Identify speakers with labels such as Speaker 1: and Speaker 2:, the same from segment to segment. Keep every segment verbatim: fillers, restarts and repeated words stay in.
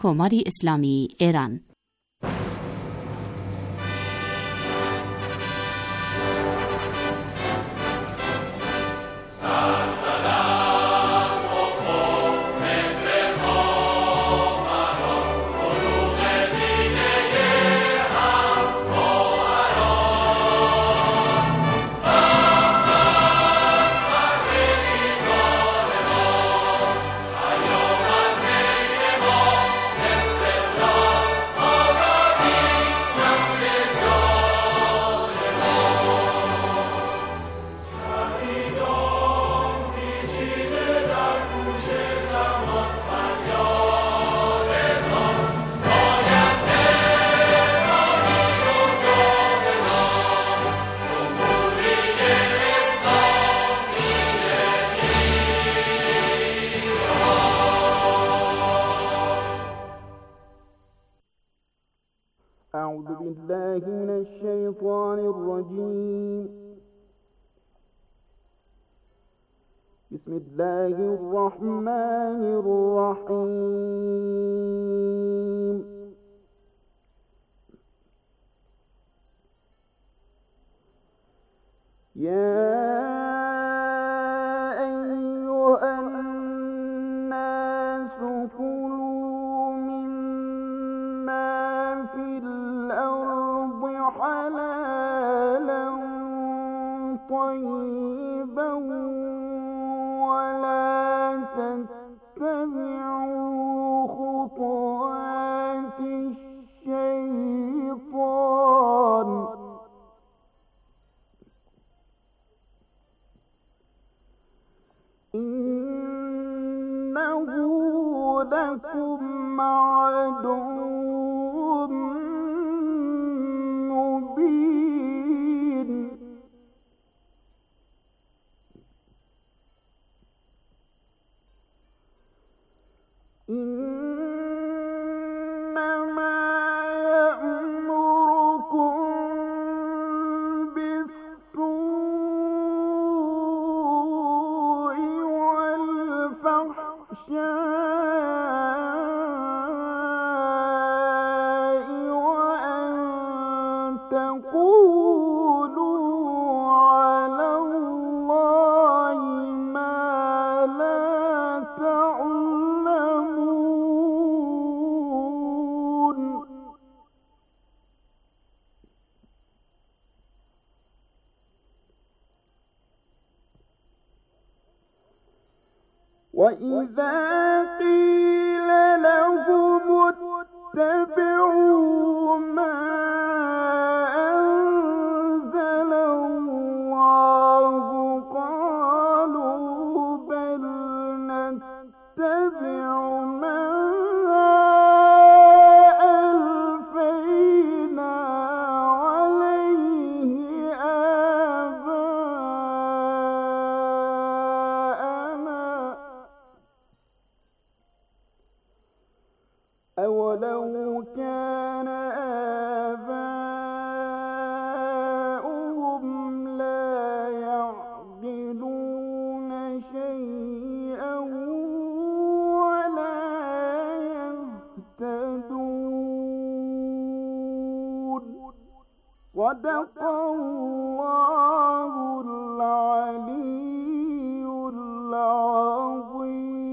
Speaker 1: کۆماری ئیسلامی ئێران.
Speaker 2: أعوذ بالله من الشيطان الرجيم. بسم الله الرحمن الرحيم. يا أيها الناس كلوا مما في الأرض حلالا طيبا ولا تتبعوا خطوات الشيطان إنه لكم عدو مبين. إنما يأمركم بالسوء والفحشاء وأن تقولوا على الله ما لا تعلمون. وإذا قيل لهم اتبعوا ما أنزل الله قالوا بل نتبع ما ألفينا عليه آباءنا أولو كان آباؤهم لا يعقلون شيئا ولا يهتدون. صدق الله العلي العظيم.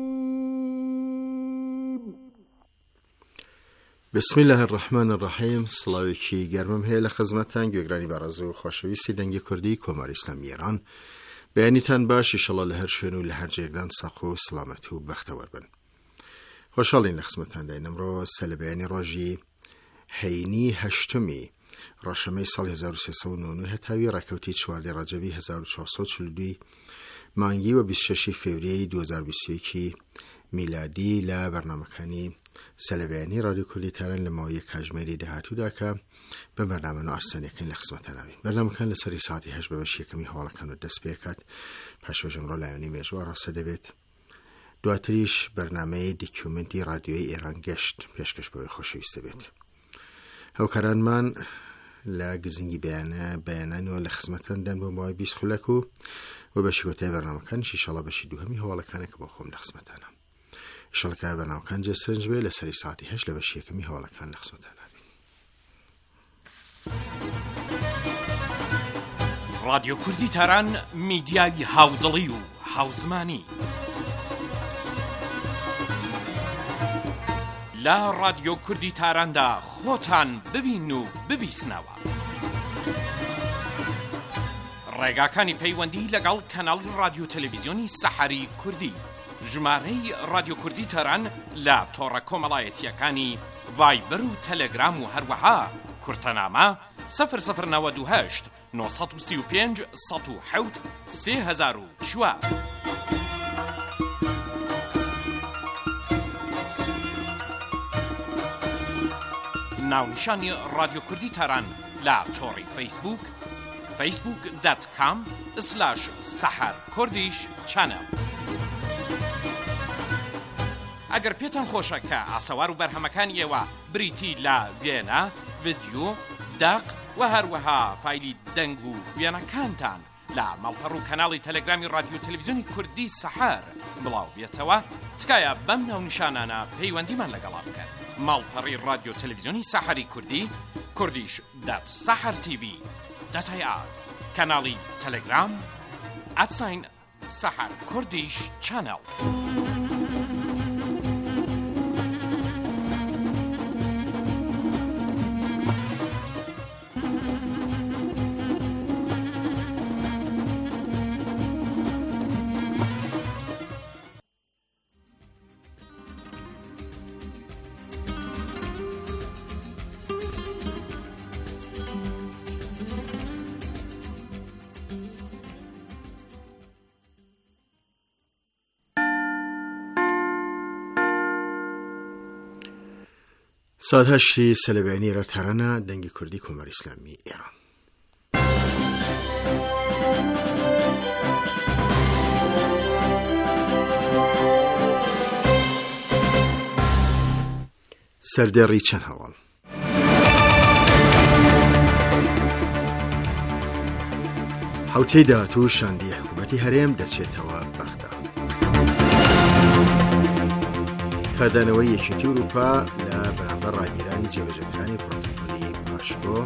Speaker 3: بسم الله الرحمن الرحیم. سڵاوێکی گەرمم هەیە لە خزمەتتان گوێگرانی بەڕێز و خۆشەویستی دەنگی کوردی کۆماری ئیسلامی ئێران. بەیانیتان باش ئینشەڵڵا لە هەر شوێن و لە هەر جێگدان ساق و سڵامەت و بەختەوەر بن. خۆشحاڵین لە خزمەتتانداین. ئەمڕۆ سەلەبەیانی ڕۆژی هەینی هەشتمی ڕەشەمەی ساڵی هەزار و سێسەد و نۆ و نۆ هەتاوی ڕاکەوتی چواردەی ڕەجەبی هەزار و چوارسەد و چل و دوو مانگی و بیست و شەشی فێڤریەی دوو هەزار و بیست و یەک میلادی لە بەرنامەکانی سەلەبەیانی رادیۆ کوردیتاران لە ماوەی کاتژمێری داهاتوودا کە بە بەرنامە ئارسەنیەکەین لە خزمەتتاناوین. بەرنامەکان لەسەری ساعتی هەشت بە بەش یەکەمی هەواڵەکان و دەست پێ کات پاشەوەش ئەمڕۆ لایەنی مێژووە ڕاستە دەبێت. دواتریش بەرنامەی دیکیومنتی رادیۆی ئێران گەشت پێشکەش بەوەی خۆشەویستە بێت. هەوکارانمان لە گزنگی بەیانە بەیانانەوە لە خزمەتتاندان بۆ ماوەی بیست خولەک و و بەشی کۆتایی بەرنامەکانیش ئینشەڵڵا بەشی دووهەمی هەواڵەکانێک بۆ خۆم لە خزمەتتانە. شەڵکە بەناوکانجێ سرنج بێ لە سەری ساعتی هەشت لە بەشی یەکەمی هەواڵەکان لە خزمەتان نابین.
Speaker 4: رادیۆ کوردی تاران میدیای هاودڵی و هاوزمانی لە رادیۆ کوردی تاراندا خۆتان ببین و ببیسنەوە. ڕێگاکانی پەیوەندی لەگەڵ کەناڵی رادیۆ تەلەڤیزیۆنی سەحەری کوردی، ژمارەی رادیۆ کوردی تاران لە تۆڕە کۆمەڵایەتیەکانی ڤایبەر و تەلەگرام و هەروەها کورتەنامە سەفر سەفر نەوەد و هەشت نۆ سەد و سی و پێنج سەد و حەوت سێ هەزار و چوار. ناونیشانی رادیۆ کوردی تاران لە تۆڕی فەیسبوک فەیسبوک دات کام سلاش سەحەر کوردیش چەنەڵ. ئەگەر پێتان خۆشە کە ئاسەوار و بەرهەمەکانی ئێوە بریتی لە وێنە، ڤیدیۆ، داق و هەروەها فایلی دەنگ و وێنەکانتان لە ماڵپەڕ و کەناڵی تەلەگرامی رادیۆ تەلەڤیزیۆنی کوردی سەحەر بڵاو بێتەوە، تکایە بەم ناونیشانانە پەیوەندیمان لەگەڵا بکەن. ماڵپەڕی رادیۆ تەلەڤیزیۆنی سەحەری کوردی، کوردیش دات سەحەر تیڤی دات ئای ئار، کەناڵی تەلەگرام ئەتساین سەحەر کوردیش چەنەڵ.
Speaker 3: ساعت هەشتی سەلەبیانی رە تارانە دەنگی کوردی کۆماری ئیسلامی ئێران. سەردێڕی چەند هەواڵ. حوتەی داهاتوو شاندی حکوومەتی هەرێم دەچێتەوە بەغدا. کادانەوەی یەکێتی ئەوروپا لە بەرامبەر ڕاگیرانی جێبەجێکرانی پڕۆتۆکۆلی پاشکۆ.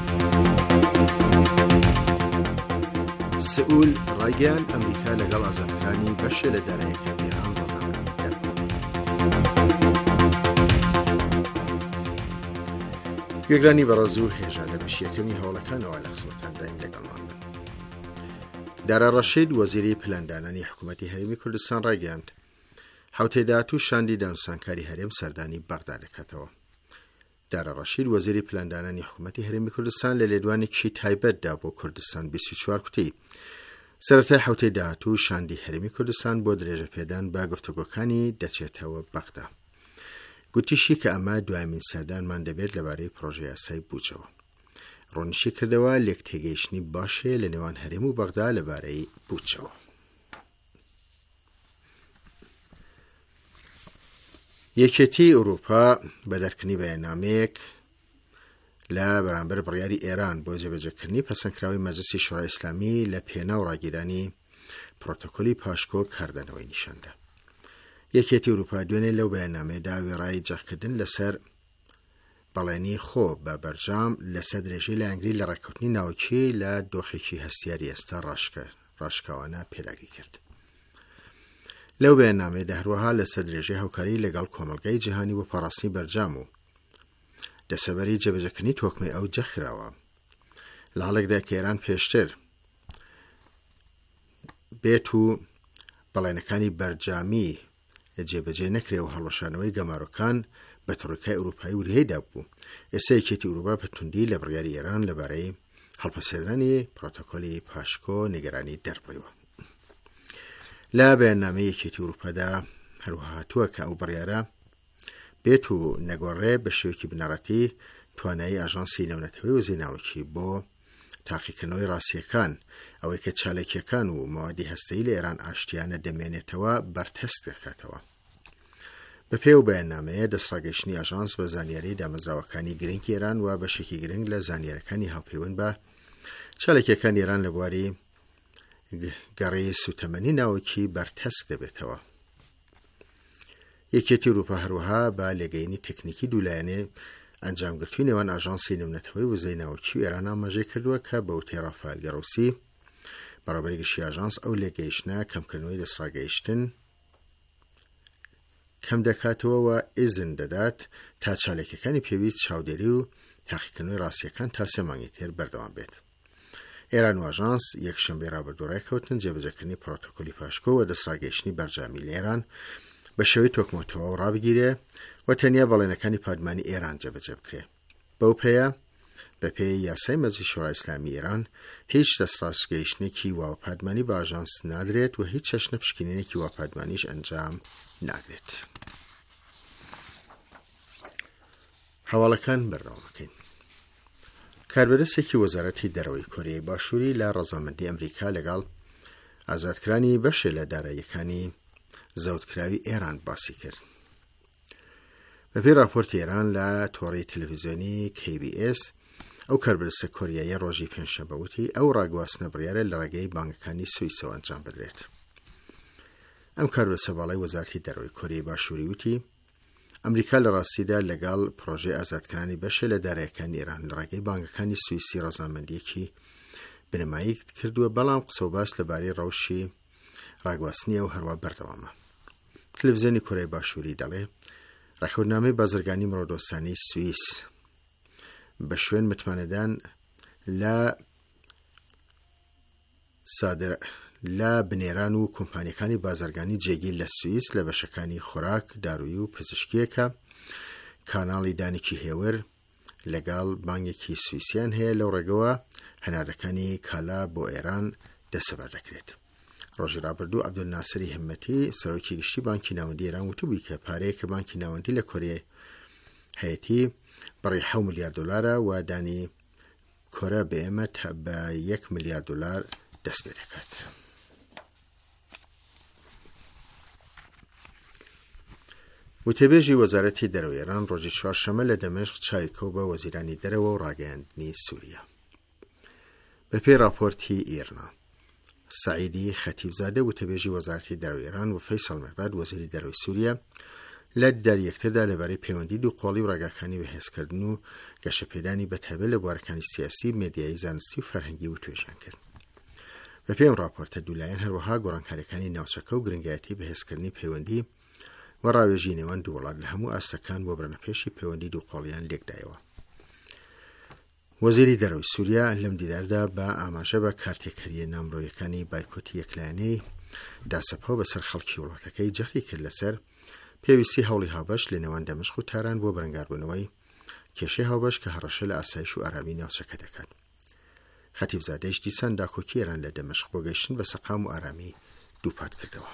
Speaker 3: سئول ڕاگەیان ئەمریکا لەگەڵ ئازادکرانی بەشێ لە داراییەکانی ئێران ڕەزامەندی دەربوو. گوێگرانی بەڕێز و هێژە لە بەشی یەکەمی هەوڵەکانەوە لە خزمەتانداین لەگەڵمان بن. دارا ڕەشید وەزیری پلاندانانی حکوومەتی هەرێمی کوردستان ڕاگەیاند حوتەی داهاتوو شاندی دانوستانکاری هەرێم سەردانی بەغدا دەکاتەوە. دارا ڕەشید وەزیری پلاندانانی حکوومەتی هەرێمی کوردستان لە لێدوانێکی تایبەتدا بۆ کوردستان بیست و چوار کوتی سەرەتای حوتەی داهاتوو شاندی هەرێمی کوردستان بۆ درێژە پێدان بە گفتوگۆکانی دەچێتەوە بەغدا. گوتیشی کە ئەمە دوایمین سەردانمان دەبێت لەبارەی پرۆژەی یاسای بوجەوە. ڕۆنیشی کردەوە لێک تێگەیشتنی باشێ لە نێوان هەرێم و بەغدا لەبارەی بوجەوە. یەکێتی ئەوروپا بە دەرکردنی بەیاننامەیەک لە بەرامبەر بڕیاری ئێران بۆ جێبەجێکردنی پەسەندکراوی مەجلیسی شورای ئیسلامی لە پێناو ڕاگیرانی پڕۆتۆکۆلی پاشکۆ کاردانەوەی نیشاندا. یەکێتی ئەوروپا دوێنێ لەو بەیاننامەیەدا وێڕای جەخکردن لەسەر بەڵێنی خۆ بە بەرجام لەسەر درێژەی لایەنگری لە ڕێککەوتنی ناوکی لە دۆخێکی هەستیاری ئێستا ڕاشکاوانە پێداگری کرد. لەو بەیاننامەیەدا هەروەها لەسەر درێژەی هاوکاری لەگەڵ کۆمەلگای جیهانی بۆ پاراستنی بەرجام و دەسەبەری جێبەجێکردنی تۆکمەی ئەو جەخراوە. لە هەڵێکدا کە ئێران پێشتر بێت و بەڵێنەکانی بەرجامی جێبەجێ نەکرێ و هەڵوەشانەوەی گەمارۆکان بە تڕۆیکای ئەوروپایی وریایدا بوو. ئێستا یەکێتی ئەوروپا بە توندی لە بڕیاری ئێران لەبارەی هەڵپەسێنانی پڕۆتۆکۆلی پاشکۆ نیگەرانی دەربڕیوە. لە بەیاننامەی یەکێتی ئەوروپادا هەروەها هاتووە کە ئەو بڕیارە بێت و نەگۆڕێ بە شێوەیەکی بنەڕەتی توانایی ئاژانسی نێونەتەوەی و زێناوەکی بۆ تاقیکردنەوەی ڕاستیەکان، ئەوەی کە چالاکیەکان و مەوادی هەستەیی لە ئێران ئاشتیانە دەمێنێتەوە بەردەست دەکاتەوە. بە پێی بەیاننامەیە دەستڕاگەیشتنی ئاژانس بە زانیاری دامەزراوەکانی گرنگی ئێران و بەشێکی گرنگ لە زانیاریەکانی هاوپەیوەند بە چالاکیەکانی ئێران لە بواری گەڕی سوتەمەنی ناوکی بەردەست دەبێتەوە. یەکێتی ئەوروپا هەروەها بە لێگەیەنی تەکنیکی دوولایەنێ ئەنجامگرتووی نێوان ئاژانسی نێونەتەوەی وزەی ناوەکی و ئێران ئاماژەی کردووە کە بە وتەی ڕافائێل گەڕۆسی بەڕێوەبەری گشتی ئاژانس ئەو لێگەیشتنە کەمکردنەوەی دەسڕاگەیشتن کەم دەکاتەوە و ئیزن دەدات تا چالێکەکانی پێویست چاودێری و تاقیکردنەوەی ڕاستیەکان تا سێ مانگی تر بەردەوام بێت. ئێران و ئاژانس یەکشەمبەی ڕابردوو ڕێککەوتن جێبەجێکردنی پڕۆتۆکۆلی پاشکۆ و دەسڕاگەیشتنی بەرجامی لە ئێران بە شێوەی تۆکمەتەوە ڕابگیرێ و تەنیا بەڵێنەکانی پادمانی ئێران جێبەجێ بکرێ. بەو پێیە بە پێی یاسای مەجلیسی شورای ئیسلامی ئێران هیچ دەسڕاگەیشتنێکی واوەپادمانی بە ئاژانس نادرێت و هیچ چەشنە پشکنینێکی واوەپادمانیش ئەنجام ناگرێت. هەواڵەکان بەردەوامەکەین. کاربەدەستێکی وەزارەتی دەرەوەی کۆریای باشووری لە ڕەزامەندی ئەمریکا لەگەڵ ئازادکرانی بەشێ لە داراییەکانی زەوتکراوی ئێران باسی کرد. بەپێی راپۆرتی ئێران لە تۆڕی تەلەڤیزیۆنی کی بی اس ئەو کاربەدەستە کۆریاییە ڕۆژی پێنجشەمبە وتی ئەو ڕاگواستنە بڕیارە لە ڕێگەی بانگەکانی سویسەوە ئەنجام بدرێت. ئەم کاربەدەستە باڵای وەزارەتی دەرەوەی کۆریای باشووری وتی ئەمریکا لە ڕاستیدا لەگەڵ پرۆژەی ئازادکردنی بەشێ لە داراییەکانی ئێران لە ڕێگەی بانگەکانی سویسی ڕەزامەندیەکی بنەمایی کردووە، بەڵام قسە و باس لەبارەی ڕەوشی ڕاگواستنی ئەو هەروە بەردەوامە. تەلەڤیزیۆنی کۆریای باشووری دەڵێ ڕێکەوتنامەی بازرگانی مرۆدۆستانی سویس بە شوێن متمانەدان لە سادر لە بنێران و کۆمپانیەکانی بازرگانی جێگیر لە سویس لە بەشەکانی خۆراک، دارویی و پزیشکیەکە کاناڵی دانێکی هێور لەگەڵ بانگێکی سویسیان هەیە. لەو ڕێگەوە هەناردەکانی کالا بۆ ئێران دەسەبەر دەکرێت. ڕۆژی ڕابردوو عەبدولناسری هەمەتی سەرۆکی گشتی بانکی ناوەندی ئێران وتبووی کە پارەیە کە بانکی ناوەندی لە کۆریای هەیەتی بەڕێی حەوت ملیار دۆلارە و دانی کۆرە بە ئێمە بە یەک ملیار دۆلار دەست پێ دەکات. وتێبێژی وەزارەتی دەرەوەی ئێران ڕۆژی چوارشەممە لە دەمەشق چاویکەوت بە وەزیرانی دەرەوە و ڕاگەیاندنی سووریا. بەپێی راپۆرتی ئێرنا سعیدی خەتیبزادە وتەبێژی وەزارەتی دەرەوەی ئێران و فەیسەڵ مێرداد وەزیری دەرەوەی سووریا لە دیداری یەکتردا لەبارەی پەیوەندی دووقۆڵی و ڕێگاکانی بەهێزکردن و گەشەپێدانی بەتایبەت لە بوارەکانی سیاسی، مێدیایی، زانستی و فەرهەنگی و توێژیان کرد. بەپێی ئەم راپۆرتە دوولایەن هەروەها گۆڕانکاریەکانی ناوچەکە و گرنگایەتی بەهێزکردنی پەیوەندی و ڕاوێژی نێوان دوو وڵات لە هەموو ئاستەکان بۆ بڕنەپێشی پەیوەندی دووقۆڵیان لێکدایەوە. وەزیری دەرەوەی سووریا لەم دیداردا بە ئاماژە بە کارتێکەریە نامڕۆیەکانی بایکۆتی یەکلایەنەی داسەپەوە بەسەر خەڵکی وڵاتەکەی جەختی کرد لەسەر پێویستی هەوڵی هاوبەش لە نێوان دەمەشق و تاران بۆ بەرەنگاربوونەوەی کێشەی هاوبەش کە هەڕەشە لە ئاسایش و ئارامی ناوچەکە دەکات. خەتیبزادەیش دیسان داکۆکی ئێران لە دەمەشق بۆ گەیشتن بە سەقام و ئارامی دووپات کردەوە.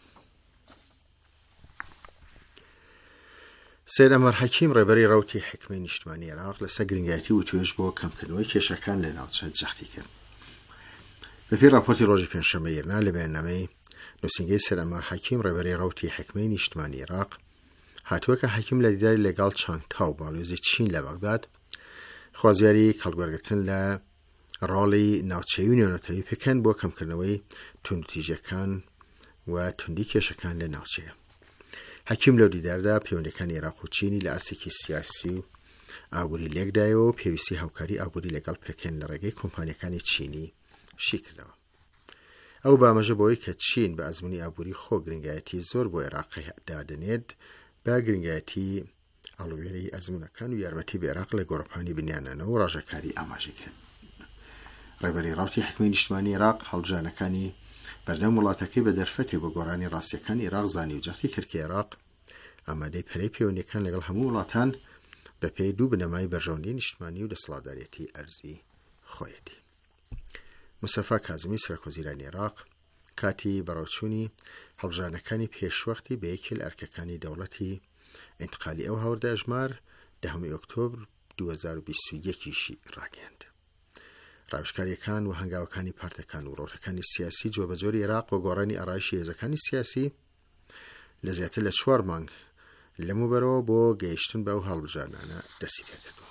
Speaker 3: سید ئەمەر حەکیم ڕێبەری ڕەوتی حکمەی نیشتمانی عێراق لەسەر گرنگایەتی و توێژ بۆ کەمکردنەوەی کێشەکان لە ناوچە جەختی کرد. بەپێی راپۆرتی ڕۆژی پێنجشەممە ئێرنا لە بەیاننامەی نووسینگەی سید ئەمەر حەکیم ڕێبەری ڕەوتی حکمەی نیشتمانی عێراق هاتووە کە حەکیم لە دیداری لەگەڵ چانگتاو باڵێزی چین لە بەغداد خوازیاری کەڵگوەرگرتن لە ڕۆڵی ناوچەیی و نێونەتەوەی پێکەن بۆ کەمکردنەوەی توندوتیژەکان و توندی کێشەکان لە ناوچەیە. حەکیم لەو دیداردا پەیوەندیەکانی عێراق و چینی لە ئاسێکی سیاسی و ئابووری لێکدایەوە و پێویستی هاوکاری ئابووری لەگەڵ پێکەن لە ڕێگەی کۆمپانیەکانی چینی شی کردەوە. ئەو بامەژە بەوەی کە چین بە ئەزموونی ئابووری خۆ گرنگایەتی زۆر بۆ عێراق دادنێت بە گرنگایەتی ئەڵوێرەی ئەزموونەکان و یارمەتی بە عێراق لە گۆڕەپانی بنیانانەوە و ڕاژەکاری ئاماژە کرد. ڕێبەری ڕەوتی حکمەی نیشتمانی عێراق هەڵبژانەکانی بەردەم وڵاتەکەی بە دەرفەتێ بۆ گۆڕانی ڕاستیەکانی عێراق زانی و جەختی کرد کە عێراق ئامادەی پەرەی پەیوەندیەکان لەگەڵ هەموو وڵاتان بە پێی دوو بنەمای بەرژەوەندی نیشتمانی و دەسەڵاتدارێتی ئەرزی خۆیەتی. موسەفا کازمی سەرۆکوەزیرانی عێراق کاتی بەڕێوەچوونی هەڵبژانەکانی پێشوەختی بە یەکێ لە ئەرکەکانی دەوڵەتی ئینتقالی ئەو هەوردە ژمار دەهەمی ئۆکتۆبر دوو هەزار و بیست و یەکیشی ڕاگەیاند. ڕاوشکاریەکان و هەنگاوەکانی پارتەکان و ڕۆژەکانی سیاسی جۆبەجۆری عێراق و گۆڕانی ئارایشی هێزەکانی سیاسی لە زیاتر لە چوار مانگ لەموبەرەوە بۆ گەیشتن بەو هەڵبژانانە دەستی پێکردووە.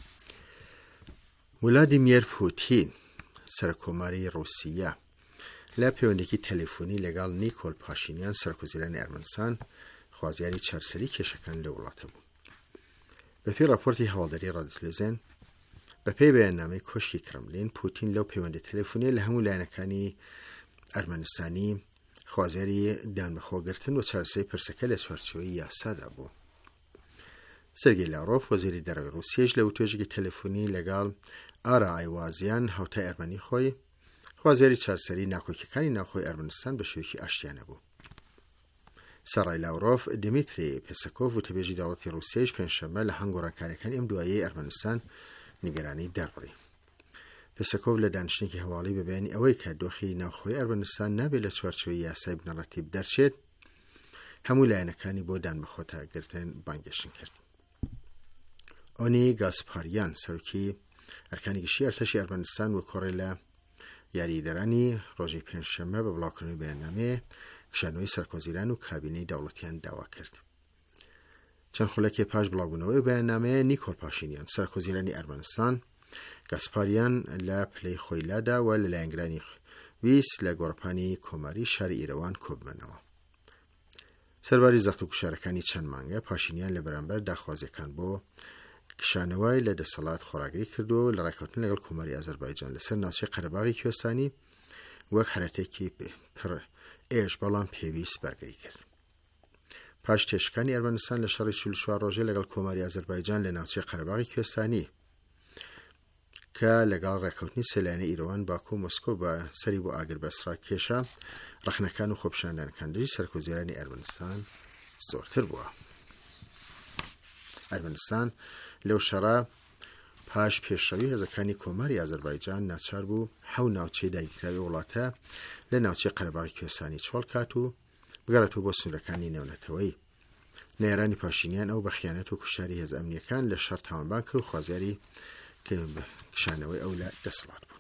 Speaker 3: ولادیمیر پوتین سەرکۆماری ڕووسیا لە پەیوەندێکی تەلەفۆنی لەگەڵ نیکۆل پاشینیان سەرکوزیرانی ئەرمەنستان خوازیاری چارسەری کێشەکان لە وڵاتە بوو. بەپێی راپۆرتی هەواڵداری ڕادیۆتەلەڤیزیۆن بەپێی بەیاننامەی کۆشکی کرملین پوتین لەو پەیوەندی تەلەفۆنیە لە هەموو لایەنەکانی ئەرمەنستانی خوازیاری دانبەخۆگرتن و چارەسەری پرسەکە لە چوارچێوەی یاسادا بوو. سەرگێی لاڤڕۆڤ وەزیری دەرەوەی رووسیەش لە وتۆژێکی تەلەفۆنی لەگەڵ ئارا ئایوازیان هاوتای ئەرمەنی خۆی خوازیاری چارەسەری ناکۆکیەکانی ناوخۆی ئەرمەنستان بە شێوەیەکی ئاشتیانە بوو. سەرای لاڤڕۆڤ دیمیتری پێسکۆڤ وتەبێژی دەوڵەتی رووسیەش پێنجشەممە لە هەنگۆڕانکاریەکانی ئەم دوایەی ئەرمەنستان نیگەرانی دەربڕی. پێسکۆڤ لە دانیشتێکی هەواڵی بە بەیانی ئەوەی کە دۆخی ناوخۆی ئەرمەنستان نابێت لە چوارچێوەی یاسای بنەڕەتیب دەرچێت هەموو لایەنەکانی بۆ دانبەخۆتاگرتن بانگێشن کرد. ئۆنی گاسپاریان سەرۆکی ئەرکانی گشتی ئەرتەشی ئەرمەنستان و کۆڕێ لە یاریدەرانی ڕۆژی پێنجشەممە بە بڵاوکردنەوەی بەیاننامەیە کشانەوەی سەرکۆزیران و کابینەی دەوڵەتیان داوا کرد. چەند خولەکێ پاش بڵاوبوونەوەی بەیاننامەیە نیکۆل پاشینیان سەرکۆزیرانی ئەرمەنستان گاسپاریان لە پلەی خۆیلادا و لە لایەنگرانی ویست لە گۆڕپانی کۆماری شاری ئیرەوان کۆبمەنەوە. سەرباری زەخت و کوشارەکانی چەند مانگە پاشینیان لە بەرامبەر داخوازیەکان بۆ کشانەوەی لە دەسەڵات خۆراگری کردو لە ڕێکەوتن لەگەڵ کۆماری ئازەربایجان لەسەر ناوچەی قەرەباغی کوێستانی وەک هەرەتێکی پڕ ئێش بەڵام پێویست بەرگری کرد. پاش تێشکانی ئەرمەنستان لە شەڕی چل و چوار ڕۆژێ لەگەڵ کۆماری ئازەربایجان لە ناوچەی قەرەباغی کوێستانی کە لەگەڵ ڕێکەوتنی سەلایەنی ئیرەوان باکو و مۆسکۆ بە سەری بۆ ئاگر بەسرا کێشە ڕەخنەکان و خۆپیشاندانەکانی سەرکۆزیرانی ئەرمەنستان زۆرتر بووە. ئەرمەنستان لەو شەڕە پاش پێشڕەوی هێزەکانی کۆماری ئازەربایجان ناچار بوو حەو ناوچەی داگیرکراوی وڵاتە لە ناوچەی قەرەباغی کوێستانی چۆڵ کات و بگەڕێتەوە بۆ سنوورەکانی نێونەتەوەی. نێرانی پاشینیان ئەو بە خیانەت و کوشتاری هێز ئەمنیەکان لە شەڕ تاوانبار کرد و خوازیاری کشانەوەی ئەو لە دەسەڵات بوو.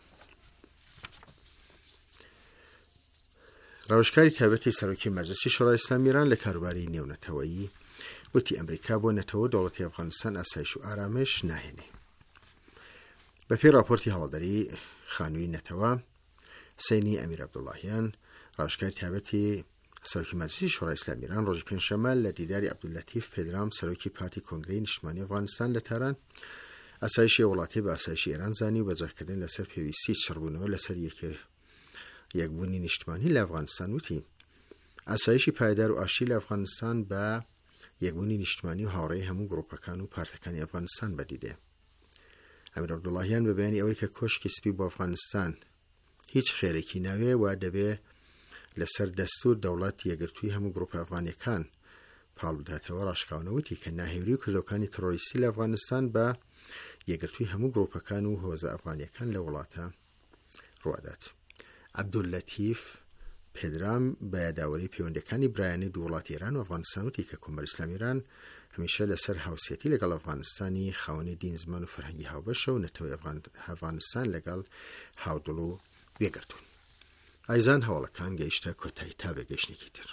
Speaker 3: ڕاوشکاری تایبەتی سەرۆکی مەجلیسی شورای ئیسلامی ئیران لە کاروباری نێونەتەوەیی وتی ئەمریکا بۆ نەتەوە دەوڵەتی ئەفغانستان ئاسایش و ئارامش ناهێنێ. بەپێی راپۆرتی هەواڵداری خانووی نەتەوە حسینی ئەمیر عەبدوڵڵاهیان ڕاوشکاری تایبەتی سەرۆکی مەجلیسی شورای ئیسلامی ئیران ڕۆژی پێنجشەممە لە دیداری عەبدولەتیف پێدرام سەرۆکی پارتی کۆنگرەی نیشتیمانی ئەفغانستان لە تاران ئاسایشی وڵاتی بە ئاسایشی ئێران زانی و بەجێکردن لەسەر پێویستی چڕبوونەوە لەسەر یەکبوونی نیشتیمانی لە ئەفغانستان وتی ئاسایشی پایدار و ئاشتی لە ئەفغانستان بە یەکبوونی نیشتیمانی و هاوڕێی هەموو گڕۆپەکان و پارتەکانی ئەفغانستان بەدیدێ. ئەمیر عەبدوڵڵاهیان بە بەیانی ئەوەی کە کۆشکی سپی بۆ ئەفغانستان هیچ خێرێکی ناوێ و دەبێ لەسەر دەستور دەوڵەت یەکگرتووی هەموو گڕۆپە ئەفغانیەکان پاڵ بداتەوە ڕاشکاونەوتی کە ناهێوری و کردەوەکانی تەڕۆریستی لە ئەفغانستان بە یەکگرتووی هەموو گڕۆپەکان و هۆزە ئەفغانیەکان لە وڵاتە ڕوادات. عەبدولەتیف پێدرام بە یاداوەری پەیوەندیەکانی برایانەی دوو وڵاتی ئێران و ئەفغانستان وتی کە کۆمەری ئیسلامی ئیران هەمیشە لەسەر هاوسەیەتی لەگەڵ ئەفغانستانی خاوەنی دین زمان و فەرهەنگی هاوبەشە و نەتەوەی ئەفغانستان لەگەڵ هاودڵ و بێگرتوون. ئایزان هەواڵەکان گەیشتە کۆتایی تا بێگەشتێکی تر.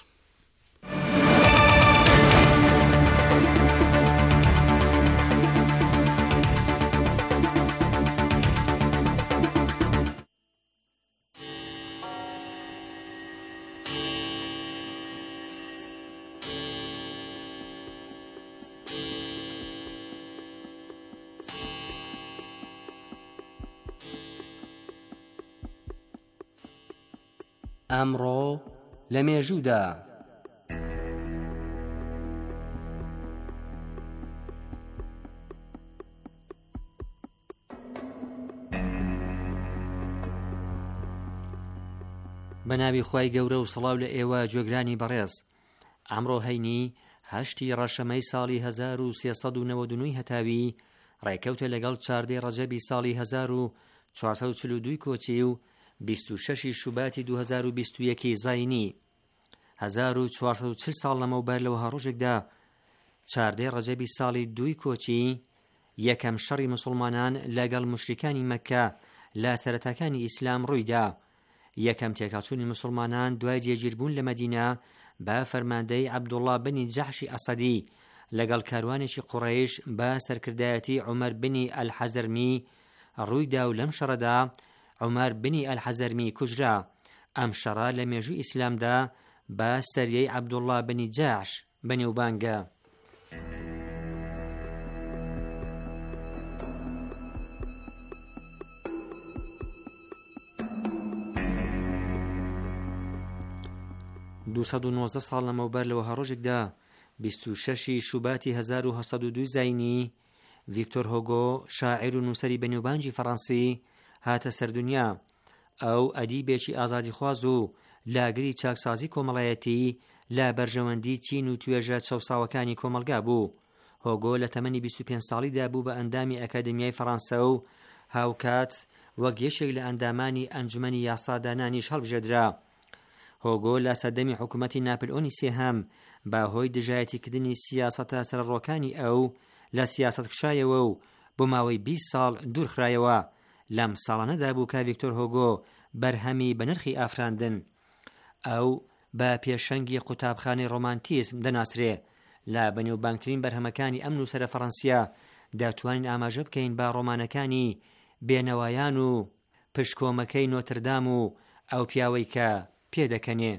Speaker 5: ئەمڕۆ لە مێژوودا بە ناوی خوای گەورە و سڵاو لە ئێوە گوێگرانی بەڕێز. ئەمڕۆ هەینی هەشتی ڕەشەمەی ساڵی هەزار و سێسەد و نەوەد و نۆی هەتاوی ڕێکەوتە لەگەڵ چاردەی ڕەجەبی ساڵی هەزار و چوارسەد و چل و دوو کۆچی و بیست و شەشی شوباتی دوو هەزار و بیست و یەکی زاینی. هەزار و چوارسەد و چل ساڵ لەمەوبەر لەوەها ڕۆژێکدا چاردەی ڕەجەبی ساڵی دووی کۆچی یەکەم شەڕی موسڵمانان لەگەڵ موشریکانی مەککە لە سەرەتاکانی ئیسلام ڕوویدا. یەکەم تێکاچوونی موسڵمانان دوای جێگیربوون لە مەدینە بە فەرماندەی عەبدوڵڵا بنی جەحشی ئەسەدی لەگەڵ کاروانێکی قوڕەیش بە سەرکردایەتی عومەر بنی ئەلحەزەرمی ڕوویدا و لەم شەڕەدا عومەر بنی ئەلحەزەرمی کوژرا. ئەم شەڕە لە مێژووی ئیسلامدا بە سەریەی عەبدوڵڵا بنی جاعش بەنێوبانگە. دووسەد و نۆزدە ساڵ لەمەوبەر لەوە هەڕۆژێکدا بیست و شەشی شوباتی هەزار و هەشت سەد و دوو زاینی ڤیکتۆر هۆگۆ شاعیر و نووسەری بەنێوبانگی فەڕەنسی هاتە سەردونیا. ئەو ئەدیبێکی ئازادیخواز و لاگری چاکسازی کۆمەڵایەتی لە بەرژەوەندی چین و توێژە چەوساوەکانی کۆمەلگا بوو. هۆگۆ لە تەمەنی بیست و پێنج ساڵیدا بوو بە ئەندامی ئەکادمیای فەڕەنسا و هاوکات وەک یەکێک لە ئەندامانی ئەنجومەنی یاسادانانیش هەڵبژێدرا. هۆگۆ لە سەردەمی حکوومەتی ناپلئۆنی سێهەم بەهۆی دژایەتیکردنی سیاسەتە سەرڕۆکانی ئەو لە سیاسەت کشایەوە و بۆ ماوەی بیست ساڵ دوورخرایەوە. لەم ساڵانەدا بوو کە ڤیکتۆر هۆگۆ بەرهەمی بە نرخی ئافراندن. ئەو بە پێشەنگی قوتابخانەی ڕۆمانتیزم دەناسرێ. لە بەنێوبانگترین بەرهەمەکانی ئەم نووسەرە فەڕەنسیە دەتوانین ئاماژە بکەین با ڕۆمانەکانی بێنەوایان و پشکۆمەکەی نۆتردام و ئەو پیاوەی کە پێدەکەنێ.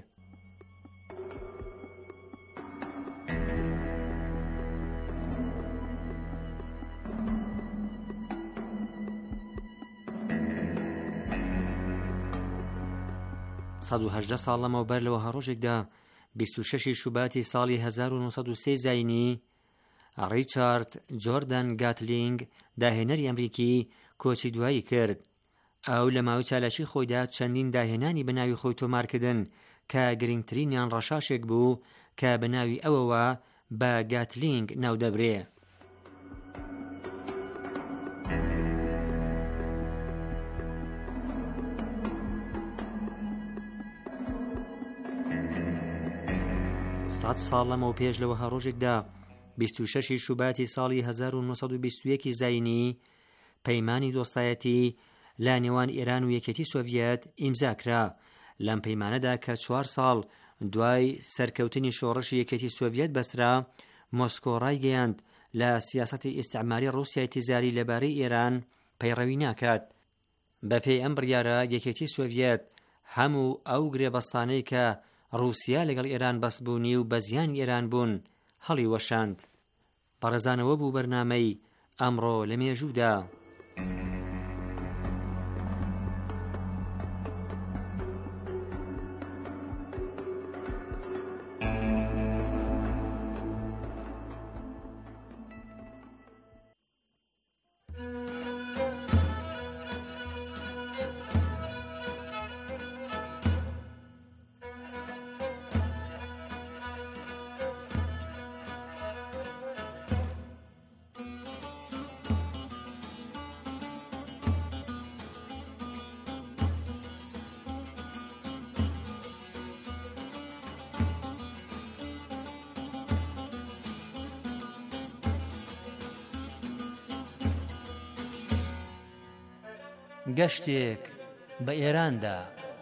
Speaker 5: سەد و هەژدە ساڵ لەمەوبەر لەوە هەڕۆژێکدا بیست و شەشی شوباتی ساڵی هەزار و نۆ سەد و سێ زاینی ڕیچارد جۆردان گاتلینگ داهێنەری ئەمریکی کۆچی دوایی کرد. ئەو لە ماوەی چالاکی خۆیدا چەندین داهێنانی بەناوی خۆی تۆمارکردن کە گرنگترینیان ڕەشاشێک بوو کە بەناوی ئەوەوە بە گاتلینگ ناودەبرێ. سەد ساڵ لەمەوە پێش لەوە هەڕۆژێکدا بیست و شەشی شوباتی ساڵی هەزار و نۆ سەد و بیست و یەکی زاینی پەیمانی دۆستایەتی لە نێوان ئێران و یەکێتی سۆڤیەت ئیمزاکرا. لەم پەیمانەدا کە چوار ساڵ دوای سەرکەوتنی شۆڕشی یەکێتی سۆڤیەت بەسرا، مۆسکۆ ڕایگەیاند لە سیاسەتی ئیستیعماری ڕووسیای تیزاری لەبارەی ئێران پەیڕەوی ناکات. بەپێی ئەم بڕیارە یەکێتی سۆڤیەت هەموو ئەو گرێبەستانەی کە ڕووسیا لەگەڵ ئێران بەسبوونی و بە زیانی ئێران بوون هەڵی وەشاند. بەڕێزانەوە بوو بەرنامەی ئەمڕۆ لە مێژوودا. گەشتێک بە ئێراندا.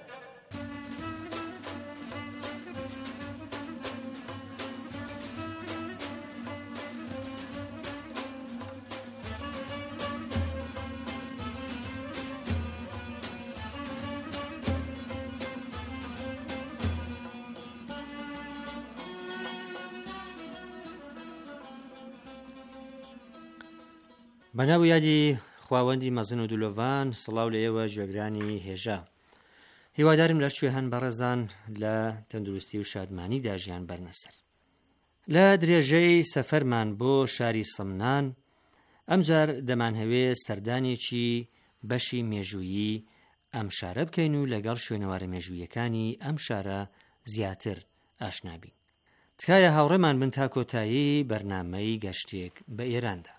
Speaker 5: بەناو یادی خواوەندی مەزن و دولۆڤان، سڵاو لە ئێوە گوێگرانی هێژە. هیوادارم لە شوێ هەن بەڕێزان لە تەندروستی و شادمانیدا ژیان بەرنەسەر. لە درێژەی سەفەرمان بۆ شاری سمنان ئەمجار دەمانهەوێ سەردانێکی بەشی مێژوویی ئەم شارە بکەین و لەگەڵ شوێنەوارە مێژوویەکانی ئەم شارە زیاتر ئاشنابین. تکایە هاوڕێمان بن تا کۆتایی بەرنامەی گەشتێک بە ئێراندا.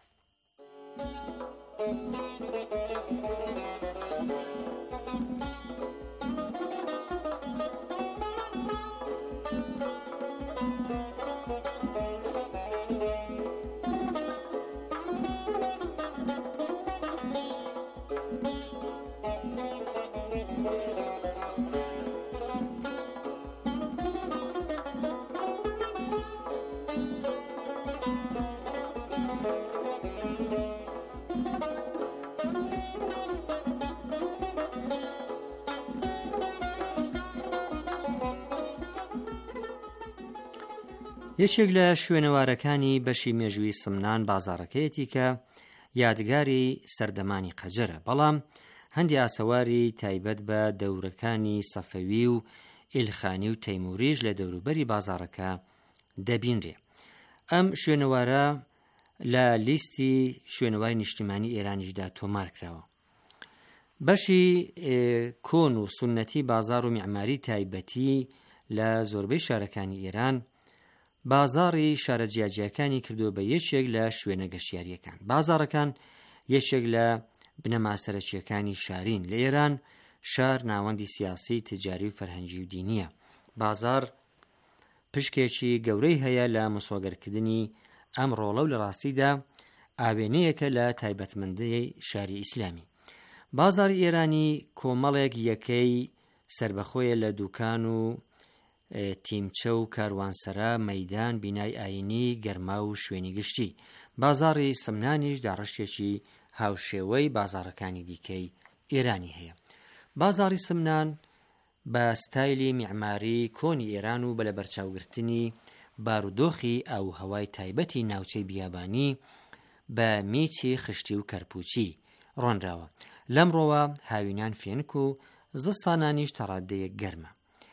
Speaker 5: یەکێک لە شوێنەوارەکانی بەشی مێژووی سمنان بازاڕەکەیەتی کە یادگاری سەردەمانی قەجەرە، بەڵام هەندی ئاسەواری تایبەت بە دەورەکانی سەفەوی و ئیلخانی و تەیموریش لە دەوروبەری بازاڕەکە دەبینرێ. ئەم شوێنەوارە لە لیستی شوێنەواری نیشتیمانی ئێرانیشدا تۆمار کراوە. بەشی کۆن و سونەتی بازار و میعماری تایبەتی لە زۆربەی شارەکانی ئێران بازاڕی شارە جیاجیەکانی کردو بە یەکێک لە شوێنە گەشتیاریەکان. بازاڕەکان یەکێک لە بنەما سەرەکیەکانی شارین. لە ئێران شار ناوەندی سیاسی، تجاری و فەرهەنگی و دینیە. بازار پشکێکی گەورەی هەیە لە مسۆگەرکردنی ئەم ڕۆڵە و لە ڕاستیدا ئاوێنەیەکە لە تایبەتمەندی شاری ئیسلامی. بازاری ئێرانی کۆمەڵێک یەکەی سربەخۆیە لە دوکان و تیمچە و کاروانسەرا، مەیدان، بینای ئاینی، گەرما و شوێنی گشتی. بازاری سمنانیش داڕەشێکی هاوشێوەی بازارەکانی دیکەی ئێرانی هەیە. بازاری سمنان بە ستایلی میعماری کۆنی ئێران و بە لە بەرچاوگرتنی بارودۆخی ئاو هەوای تایبەتی ناوچەی بیابانی بە میچی خشتی و کەرپوچی ڕۆنراوە. لەمڕۆوە هاوینان فێنک و زستانانیش تەڕادەیەک گەرمە.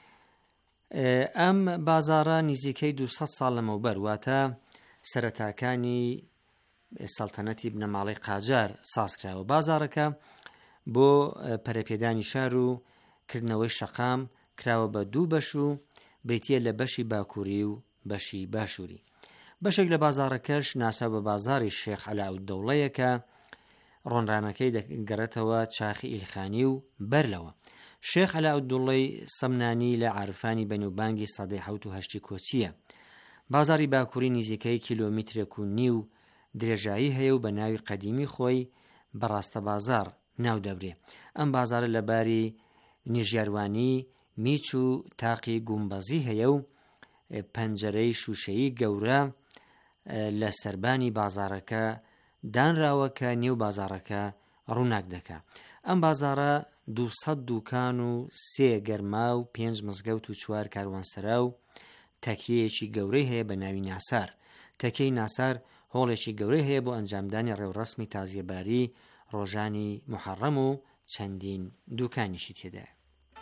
Speaker 5: ئەم بازارە نزیکەی دووسەد ساڵ لەمەوبەر، واتە سەرەتاکانی سەڵتەنەتی بنەماڵەی قاجار سازکراوە. بازارەکە بۆ پەرەپێدانی شار و کردنەوەی شەقام کراوە بە دوو بەش و بریتیە لە بەشی باکووری و بەشی باشووری. بەشێک لە بازارەکەش ناسا بە بازاری شێخ عەلاءالدەوڵەیە کە ڕۆنرانەکەی دەگەڕێتەوە چاخی ئیلخانی و بەرلەوە. شێخ عەلاءالدەوڵەی سەمنانی لە عارفانی بەنێوبانگی سەدەی حەوت و هەشتی کۆچیە. بازاری باکووری نزیکەی کیلۆمترێک و نیو درێژایی هەیە و بە ناوی قەدیمی خۆی بەڕاستە بازار ناو دەبرێ. ئەم بازارە لە باری نیژیاروانی میچ و تاقی گومبەزی هەیە و پەنجەرەی شوشەیی گەورە لە سەربانی بازارەکە دانراوە کە نێو بازارەکە ڕووناک دەکا. ئەم بازارە دووسەد دوکان و سێ گەرما و پێنج مزگەوت و چوار کاروانسەرا و تەکیەیەکی گەورەی هەیە بە ناوی ناسار. تەکیەی ناسار هۆڵێکی گەورەی هەیە بۆ ئەنجامدانی ڕێوڕەسمی تازیەباری ڕۆژانی محەڕەم و چەندین دوکانیشی تێدایە.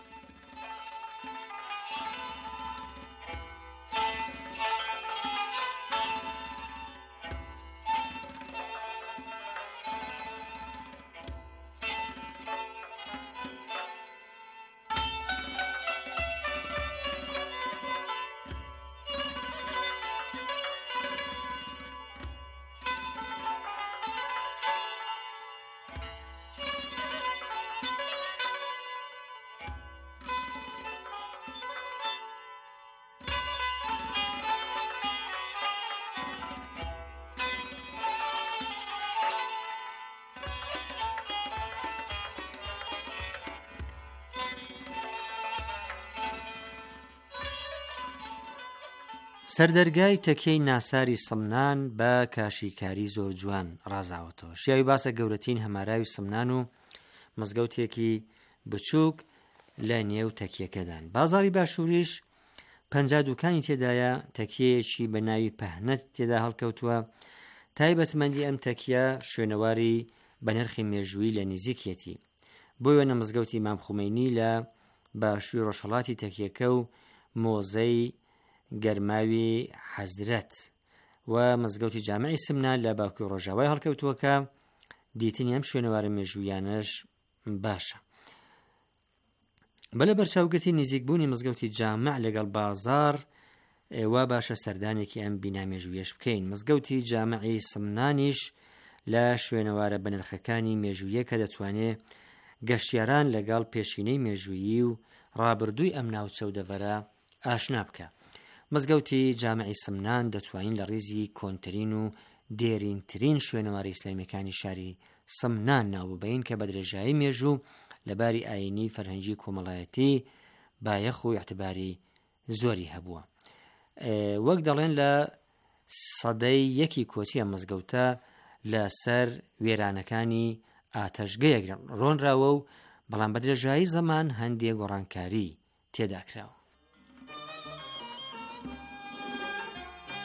Speaker 5: سەردەرگای تەکیەی ناساری سمنان بە کاشیکاری زۆر جوان ڕازاوەتەوە. شیاوی باسە گەورەترین هەماراوی سمنان و مزگەوتێکی بچووک لە نێو تەکیەکەدان. بازاری باشووریش پەنجا دوکانی تێدایە. تەکیەیەکی بە ناوی پەهنەت تێدا هەڵکەوتووە. تایبەتمەندی ئەم تەکیە شوێنەواری بە نرخی مێژووی لە نزیکێتی. بۆ وێنە مزگەوتی ئیمام خومەینی لە باشووری ڕۆژهەڵاتی تەکیەکە و مۆزەی گەرماوی حەزرەت و مزگەوتی جامعی سمنان لە باکووری ڕۆژاوای هەڵکەوتووەکە. دیتنی ئەم شوێنەوارە مێژوویانەش باشە. بەلە بەرچاوگرتی نزیکبوونی مزگەوتی جامع لەگەڵ بازار وا باشە سەردانێکی ئەم بینا مێژوویەش بکەین. مزگەوتی جامعی سمنانیش لە شوێنەوارە بەنرخەکانی مێژوویە کە دەتوانێت گەشتیاران لەگەڵ پێشینەی مێژوویی و ڕابردووی ئەم ناوچە و دەڤەرە ئاشنا بکە. مزگەوتی جامعی سمنان دەتوانین لە ڕیزی کۆنترین و دێرینترین شوێنەواری ئیسلامیەکانی شاری سمنان ناوبەین کە بە درێژایی مێژوو لەباری ئاینی فەرهەنگی کۆمەڵایەتی بایەخ و اعتباری زۆری هەبووە. وەک دەڵێن لە سەدەی یەکی کۆچی ئەم مزگەوتە لە سەر وێرانەکانی ئاتەشگەیەک ڕۆنراوە و بەڵام بە درێژایی زەمان هەندێک گۆڕانکاری تێدا کراوە.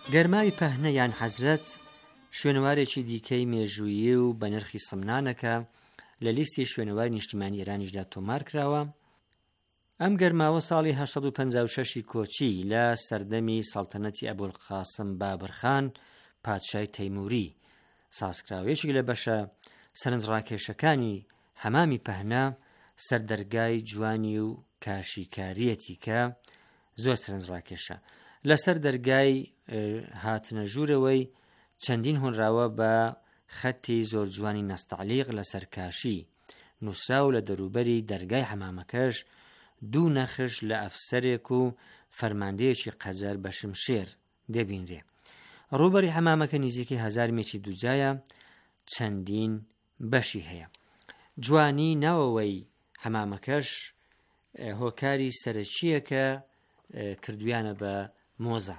Speaker 5: گەرماوی پەهنە یان حەزرەت شوێنەوارێکی دیکەی مێژوویی و بە نرخی سمنانەکە لە لیستی شوێنەواری نیشتیمانی ئێرانیشدا تۆمار کراوە. ئەم گەرماوە ساڵی هەشت سەد و پەنجا و شەشی کۆچی لە سەردەمی سەڵتەنەتی ئەبولقاسم بابرخان پادشای تەیموری سازکراوەیەکی لە بەشە سەرنجڕاکێشەکانی حەمامی پەهنە سەردەرگای جوانی و کاشیکاریەتی کە زۆر سەرنجڕاکێشە. لەسەر دەرگای هاتنە ژوورەوەی چەندین هۆنراوە بە خەتی زۆر جوانی نەستەعلیق لەسەر کاشی نووسرا و لە دەروبەری دەرگای حەمامەکەش دوو نەخش لە ئەفسەرێک و فەرماندەیەکی قەجەر بە شمشێر دەبینرێ. ڕووبەری حەمامەکە نزیکی هەزار مێچی دووجایە، چەندین بەشی هەیە. جوانی ناوەوەی حەمامەکەش هۆکاری سەرەکیە کە کردویانە بە مۆزە.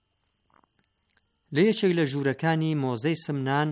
Speaker 5: لە یەکێک لە ژوورەکانی مۆزەی سمنان